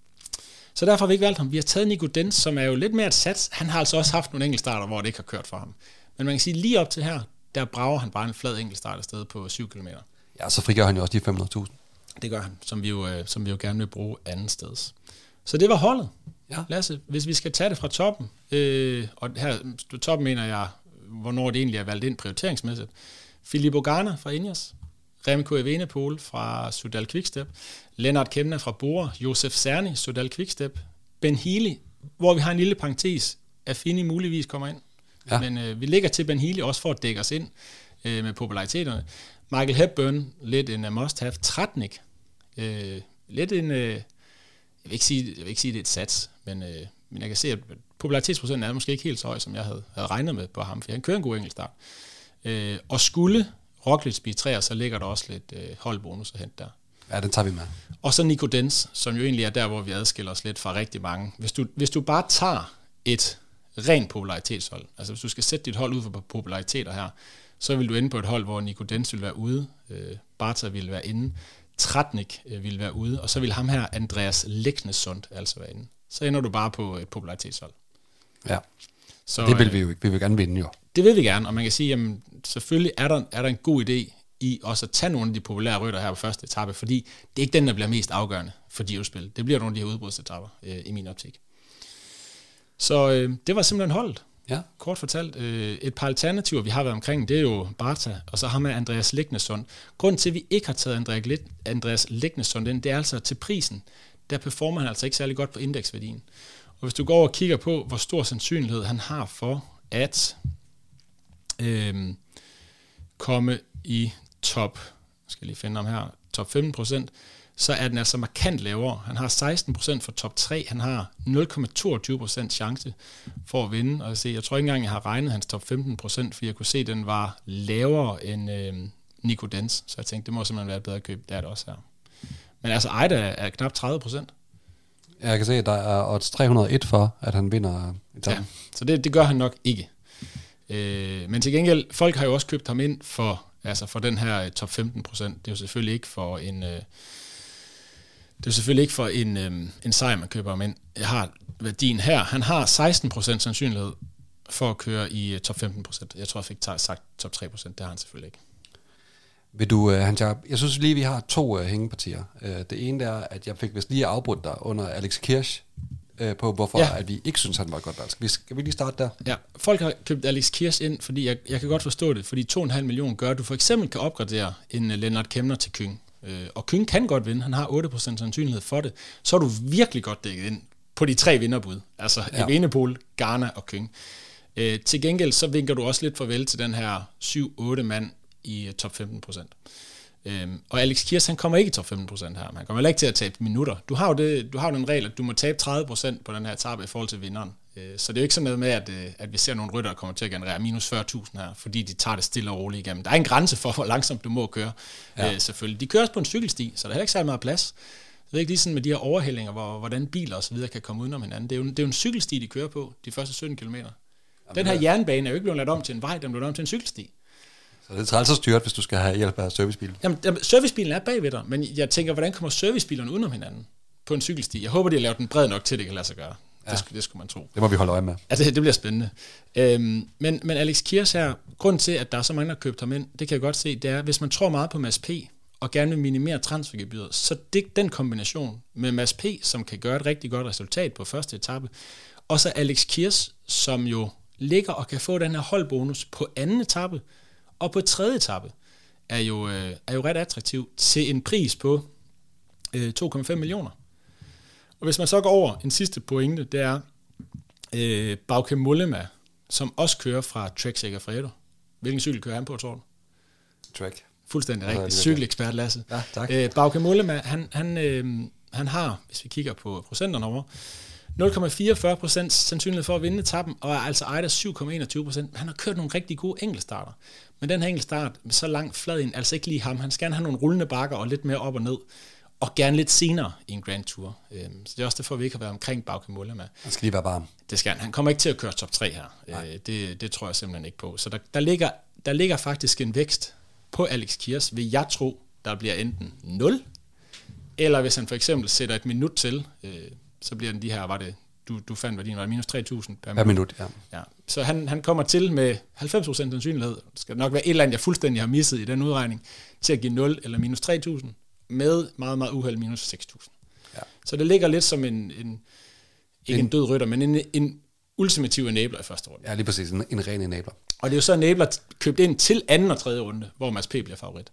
Så derfor har vi ikke valgt ham. Vi har taget Nico Denz, som er jo lidt mere et sats. Han har altså også haft nogle enkeltstarter, hvor det ikke har kørt for ham. Men man kan sige, lige op til her, der brager han bare en flad enkeltstart afsted på syv kilometer. Ja, så frigør han jo også de fem hundrede tusind. Det gør han, som vi jo, øh, som vi jo gerne vil bruge anden steds. Så det var holdet. Ja. Lasse, hvis vi skal tage det fra toppen, øh, og her toppen mener jeg, hvornår det egentlig er valgt ind prioriteringsmæssigt. Filippo Ganna fra Ineos, Remco Evenepoel fra Soudal Quickstep, Lennart Kemna fra Bora, Josef Czerny, Soudal Quickstep, Ben Healy, hvor vi har en lille parentes, Affini muligvis kommer ind. Ja. Men øh, vi ligger til Ben Healy også for at dække os ind øh, med populariteterne. Michael Hepburn, lidt en uh, must-have. Tratnik, øh, lidt en, øh, jeg, vil ikke sige, jeg vil ikke sige, det er et sats, men, øh, men jeg kan se, at popularitetsprocenten er måske ikke helt så høj, som jeg havde, havde regnet med på ham, for han kører en god enkeltstart. Øh, og skulle Roglic blive træer, så ligger der også lidt øh, holdbonus at hente der. Ja, den tager vi med. Og så Nico Denz, som jo egentlig er der, hvor vi adskiller os lidt fra rigtig mange. Hvis du, hvis du bare tager et rent popularitetshold, altså hvis du skal sætte dit hold ud for populariteter her, så vil du ende på et hold, hvor Nico Denz vil være ude, øh, Barta vil være inde, Tratnik øh, vil være ude, og så vil ham her, Andreas Leknesund, altså være inde. Så ender du bare på et popularitetshold. Ja, så, det vil vi jo ikke. Vi vil gerne vinde jo. Det vil vi gerne, og man kan sige, jamen selvfølgelig er der, er der en god idé i også at tage nogle af de populære rytter her på første etape, fordi det er ikke den, der bliver mest afgørende for de udspil. Det bliver nogle af de her udbrudsetapper øh, i min optik. Så øh, det var simpelthen holdet. Ja. Kort fortalt. Øh, et par alternativer, vi har været omkring, det er jo Barta, og så har man Andreas Leknesund. Grunden til, at vi ikke har taget Andreas Leknesund ind, det er altså til prisen. Der performer han altså ikke særlig godt på indeksværdien. Og hvis du går over og kigger på, hvor stor sandsynlighed han har for at øh, komme i top, jeg skal lige finde ham her, top femten procent, så er den altså markant lavere. Han har seksten procent for top tre, han har nul komma toogtyve procent chance for at vinde, og jeg, ser, jeg tror ikke engang, jeg har regnet hans top femten procent, fordi jeg kunne se, at den var lavere end øh, Nico Denz, så jeg tænkte, det må simpelthen være et bedre køb, det er det også her. Men altså, Eida er knap tredive procent. Jeg kan se, at der er odds tre hundrede og en for, at han vinder etappen. Ja, så det, det gør han nok ikke. Øh, men til gengæld, folk har jo også købt ham ind for, altså for den her top femten procent. Det er jo selvfølgelig ikke for en, øh, Det er selvfølgelig ikke for en, øhm, en sejr, man køber ham ind. Jeg har værdien her. Han har seksten procent sandsynlighed for at køre i uh, top femten procent. Jeg tror, jeg fik sagt top tre procent. Det har han selvfølgelig ikke. Vil du, uh, Hans Jakob, jeg synes lige, vi har to uh, hængepartier. Uh, det ene er, at jeg fik vist lige afbrudt dig under Alex Kirch, uh, på hvorfor ja. at vi ikke synes, han var et godt valg. Skal vi, skal vi lige starte der? Ja, folk har købt Alex Kirch ind, fordi jeg, jeg kan godt forstå det, fordi to komma fem millioner gør, at du for eksempel kan opgradere en uh, Lennart Kemner til Kyng. Uh, og Kyng kan godt vinde, han har otte procent sandsynlighed for det. Så er du virkelig godt dækket ind på de tre vinderbud, altså ja. Evenepoel, Garner og Kyng. Uh, til gengæld så vinker du også lidt farvel til den her syv otte mand i uh, top femten procent. Øhm, og Alex Kirch, han kommer ikke i top femten procent her. Han kommer heller ikke til at tabe minutter. Du har jo, det, du har jo den regel, at du må tabe tredive procent på den her etape i forhold til vinderen. Øh, så det er jo ikke sådan noget med, at, øh, at vi ser nogle ryttere, der kommer til at generere minus fyrre tusind her, fordi de tager det stille og roligt igennem. Der er en grænse for, hvor langsomt du må køre, ja. øh, selvfølgelig. De kører også på en cykelsti, så der er heller ikke særlig meget plads. Det er ikke lige sådan med de her overhældinger, hvor, hvordan biler og så videre kan komme udenom hinanden. Det er jo, det er jo en cykelsti, de kører på, de første sytten kilometer. Den her jernbane er jo ikke blevet lavet om til en vej, den blev lavet om til en cykelsti. Så det er træls at styrt, hvis du skal have hjælp af servicebilen. Jamen, servicebilen er bagved dig, men jeg tænker, hvordan kommer servicebilerne udenom hinanden på en cykelsti? Jeg håber, de har lavet den bred nok til, det kan lade sig gøre. Ja. Det, skulle, det skulle man tro. Det må vi holde øje med. Altså, det bliver spændende. Øhm, men, men Alex Kirch her, grund til, at der er så mange, der har købt ham ind, det kan jeg godt se, det er, hvis man tror meget på Mads P., og gerne vil minimere transfergebyret, så det, den kombination med Mads P., som kan gøre et rigtig godt resultat på første etape, og så Alex Kirch, som jo ligger og kan få den her holdbonus på anden etape, og på tredje etape, er jo, øh, er jo ret attraktiv til en pris på øh, to komma fem millioner. Og hvis man så går over en sidste pointe, det er øh, Bauke Mollema, som også kører fra Trek Segafredo. Hvilken cykel kører han på, tror du? Trek. Fuldstændig rigtigt. Cykelekspert Lasse. Ja, tak. Øh, Bauke Mollema, han, han, øh, han har, hvis vi kigger på procenterne over, nul komma fireogfyrre procent sandsynlighed for at vinde etappen, og er altså ejet af syv komma enogtyve procent. Han har kørt nogle rigtig gode enkeltstarter. Men den her enkeltstart med så lang flad ind, altså ikke lige ham. Han skal gerne have nogle rullende bakker og lidt mere op og ned. Og gerne lidt senere i en Grand Tour. Så det er også derfor, vi ikke har været omkring Bauke Mollema. Han skal lige være varm. Det skal han. Han kommer ikke til at køre top tre her. Det, det tror jeg simpelthen ikke på. Så der, der, ligger, der ligger faktisk en vækst på Alex Kirch, vil jeg tro, der bliver enten nul, eller hvis han for eksempel sætter et minut til, øh, så bliver den de her, var det, du, du fandt værdien, var det minus tre tusind per minut? Per minut, ja. ja. Så han, han kommer til med halvfems procent sandsynlighed, det skal nok være et eller andet, jeg fuldstændig har misset i den udregning, til at give nul eller minus tre tusind, med meget, meget uheld minus seks tusind. Ja. Så det ligger lidt som en, en ikke en, en død rytter, men en, en ultimativ enabler i første runde. Ja, lige præcis, en, en ren enabler. Og det er jo så enabler købt ind til anden og tredje runde, hvor Mads P. bliver favorit.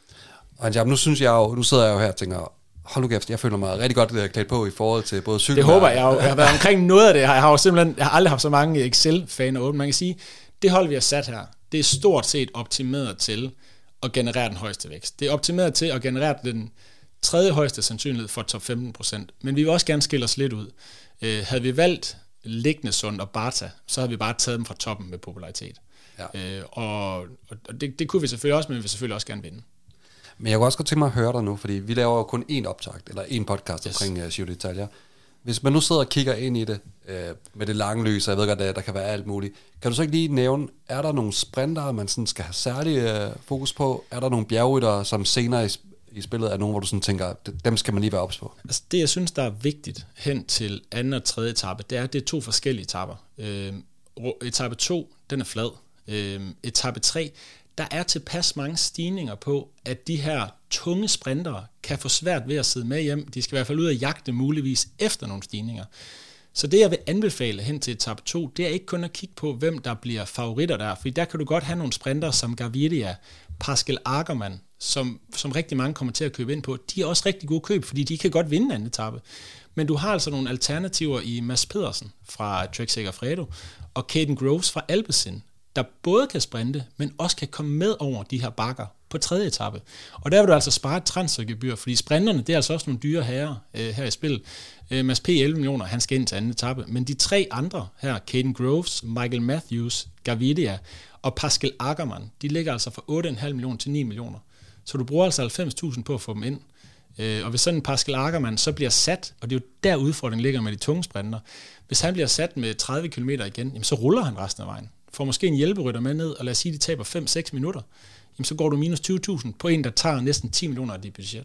Og ja, nu synes jeg jo, nu sidder jeg jo her og tænker, hold nu kæft, jeg føler mig rigtig godt klædt på i forhold til både cykel. Det håber jeg jo. Jeg har været omkring noget af det her. Jeg har jo simpelthen, jeg har aldrig haft så mange Excel-faner åbent. Man kan sige, det hold, vi har sat her, det er stort set optimeret til at generere den højeste vækst. Det er optimeret til at generere den tredje højeste sandsynlighed for top femten procent. Men vi vil også gerne skille os lidt ud. Øh, havde vi valgt Lignesund og Barta, så havde vi bare taget dem fra toppen med popularitet. Ja. Øh, og og det, det kunne vi selvfølgelig også, men vi vil selvfølgelig også gerne vinde. Men jeg kunne også godt tænke mig at høre dig nu, fordi vi laver jo kun én optakt, eller én podcast yes. omkring uh, Giro d'Italia. Hvis man nu sidder og kigger ind i det, uh, med det lange lys, og jeg ved godt, at der kan være alt muligt, kan du så ikke lige nævne, er der nogle sprintere, man sådan skal have særlig uh, fokus på? Er der nogle bjergryttere, som senere i, i spillet er nogen, hvor du sådan tænker, dem skal man lige være ops på? Altså det, jeg synes, der er vigtigt hen til anden og tredje etape, det er, at det er to forskellige etapper. Øh, etape to, den er flad. Øh, etape tre, der er tilpas mange stigninger på, at de her tunge sprintere kan få svært ved at sidde med hjem. De skal i hvert fald ud og jagte muligvis efter nogle stigninger. Så det, jeg vil anbefale hen til etape to, det er ikke kun at kigge på, hvem der bliver favoritter der. For der kan du godt have nogle sprintere som Gaviria, Pascal Ackermann, som, som rigtig mange kommer til at købe ind på. De er også rigtig gode køb, fordi de kan godt vinde anden etape. Men du har altså nogle alternativer i Mads Pedersen fra Trek Segafredo og Caden Groves fra Alpecin, der både kan sprinte, men også kan komme med over de her bakker på tredje etape. Og der vil du altså spare et transfergebyr, fordi sprinterne, det er altså også nogle dyre herrer øh, her i spil. Øh, Mads P. elleve millioner, han skal ind til anden etape. Men de tre andre her, Caden Groves, Michael Matthews, Gaviria og Pascal Ackermann, de ligger altså fra otte komma fem millioner til ni millioner. Så du bruger altså halvfems tusind på at få dem ind. Øh, og hvis sådan en Pascal Ackermann så bliver sat, og det er jo der udfordringen ligger med de tunge sprinter, hvis han bliver sat med tredive kilometer igen, jamen så ruller han resten af vejen. Får måske en hjælperytter med ned, og lad os sige, at de taber fem til seks minutter, jamen så går du minus tyve tusind på en, der tager næsten ti millioner af dit budget.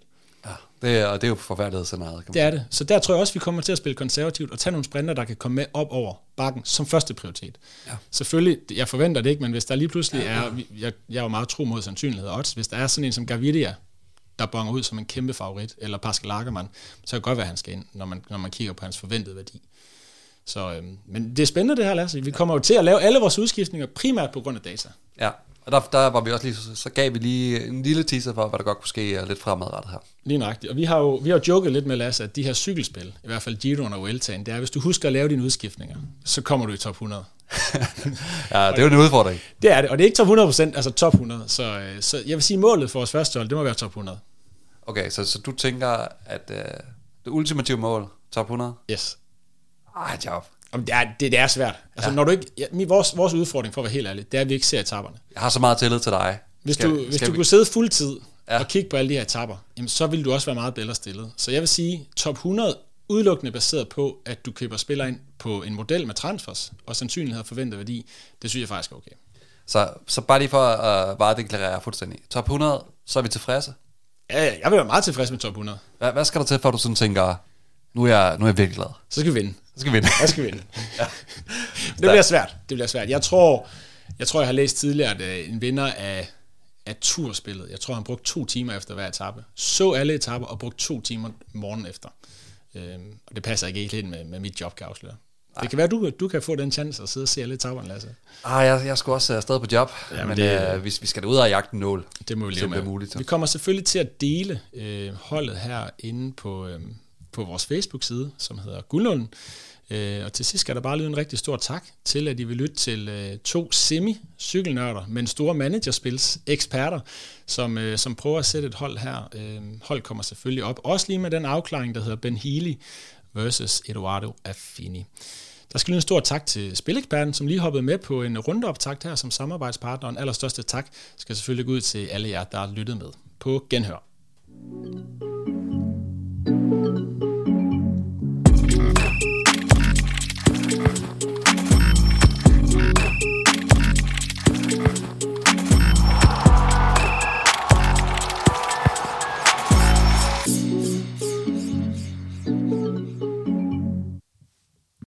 Ja, det er, og det er jo forfærdelighedsscenariet. Det er det. Så der tror jeg også, vi kommer til at spille konservativt og tage nogle sprinter, der kan komme med op over bakken som første prioritet. Ja. Selvfølgelig, jeg forventer det ikke, men hvis der lige pludselig ja, ja. er, jeg, jeg er jo meget tro mod sandsynlighed odds, hvis der er sådan en som Gaviria, der bonger ud som en kæmpe favorit, eller Pascal Ackermann, så kan det godt være, at han skal ind, når man, når man kigger på hans forventede værdi. Så, øhm, men det er spændende det her, Lasse. Vi kommer jo til at lave alle vores udskiftninger primært på grund af data. Ja, og der, der var vi også lige, så gav vi lige en lille teaser for, hvad der godt kunne ske lidt fremadrettet her. Lige nøjagtigt. Og vi har jo vi har joket lidt med, Lasse, at de her cykelspil, i hvert fald Giroen og Vueltaen, det er, hvis du husker at lave dine udskiftninger, så kommer du i top hundrede. Ja, det er jo en udfordring. Det er det, og det er ikke top hundrede procent, altså top hundrede. Så, så jeg vil sige, målet for vores første hold, det må være top hundrede. Okay, så, så du tænker, at øh, det ultimative mål, top hundrede? Yes. Ej, job. Det er, det, det er svært. Altså, ja. Når du ikke, ja, vores, vores udfordring, for at være helt ærlig, det er, at vi ikke ser etaperne. Jeg har så meget tillid til dig. Hvis skal, du, hvis du vi... kunne sidde fuldtid ja. og kigge på alle de her etapper, jamen, så vil du også være meget bedre stillet. Så jeg vil sige, top hundrede udelukkende baseret på, at du køber spillere ind på en model med transfers, og sandsynlighed og forventet værdi, det synes jeg faktisk er okay. Så, så bare lige for at uh, bare deklarere fuldstændig. top hundrede, så er vi tilfredse? Ja, jeg vil være meget tilfreds med top hundrede. Hvad, hvad skal der til, for at du sådan tænker, nu er jeg, nu er jeg virkelig glad? Så skal vi vinde. Så skal vi vinde. Jeg skal vinde. Ja. Det bliver svært. Det bliver svært. Jeg tror, jeg tror, jeg har læst tidligere, at en vinder af, af turspillet, jeg tror, han brugte to timer efter hver etape. Så alle etapper og brugte to timer morgen efter. Øhm, og det passer ikke helt ind med, med mit job, kan jeg afsløre. Det kan være, at du, du kan få den chance at sidde og se alle etapperne, Lasse. Ah, jeg, jeg skal også afsted på job, ja, men, men det, øh, hvis vi skal ud og jagte en nål. Det må vi leve med. Muligt, vi kommer selvfølgelig til at dele øh, holdet her inde på, øh, på vores Facebook-side, som hedder Guldlund. Øh, og til sidst skal der bare lyde en rigtig stor tak til, at I vil lytte til øh, to semi-cykelnørder, men store managerspils eksperter, som, øh, som prøver at sætte et hold her. Øh, hold kommer selvfølgelig op, også lige med den afklaring, der hedder Ben Healy versus Eduardo Affini. Der skal lyde en stor tak til Spileksperten, som lige hoppede med på en rundeoptakt her som samarbejdspartner. En allerstørste tak skal selvfølgelig gå ud til alle jer, der har lyttet med. På genhør.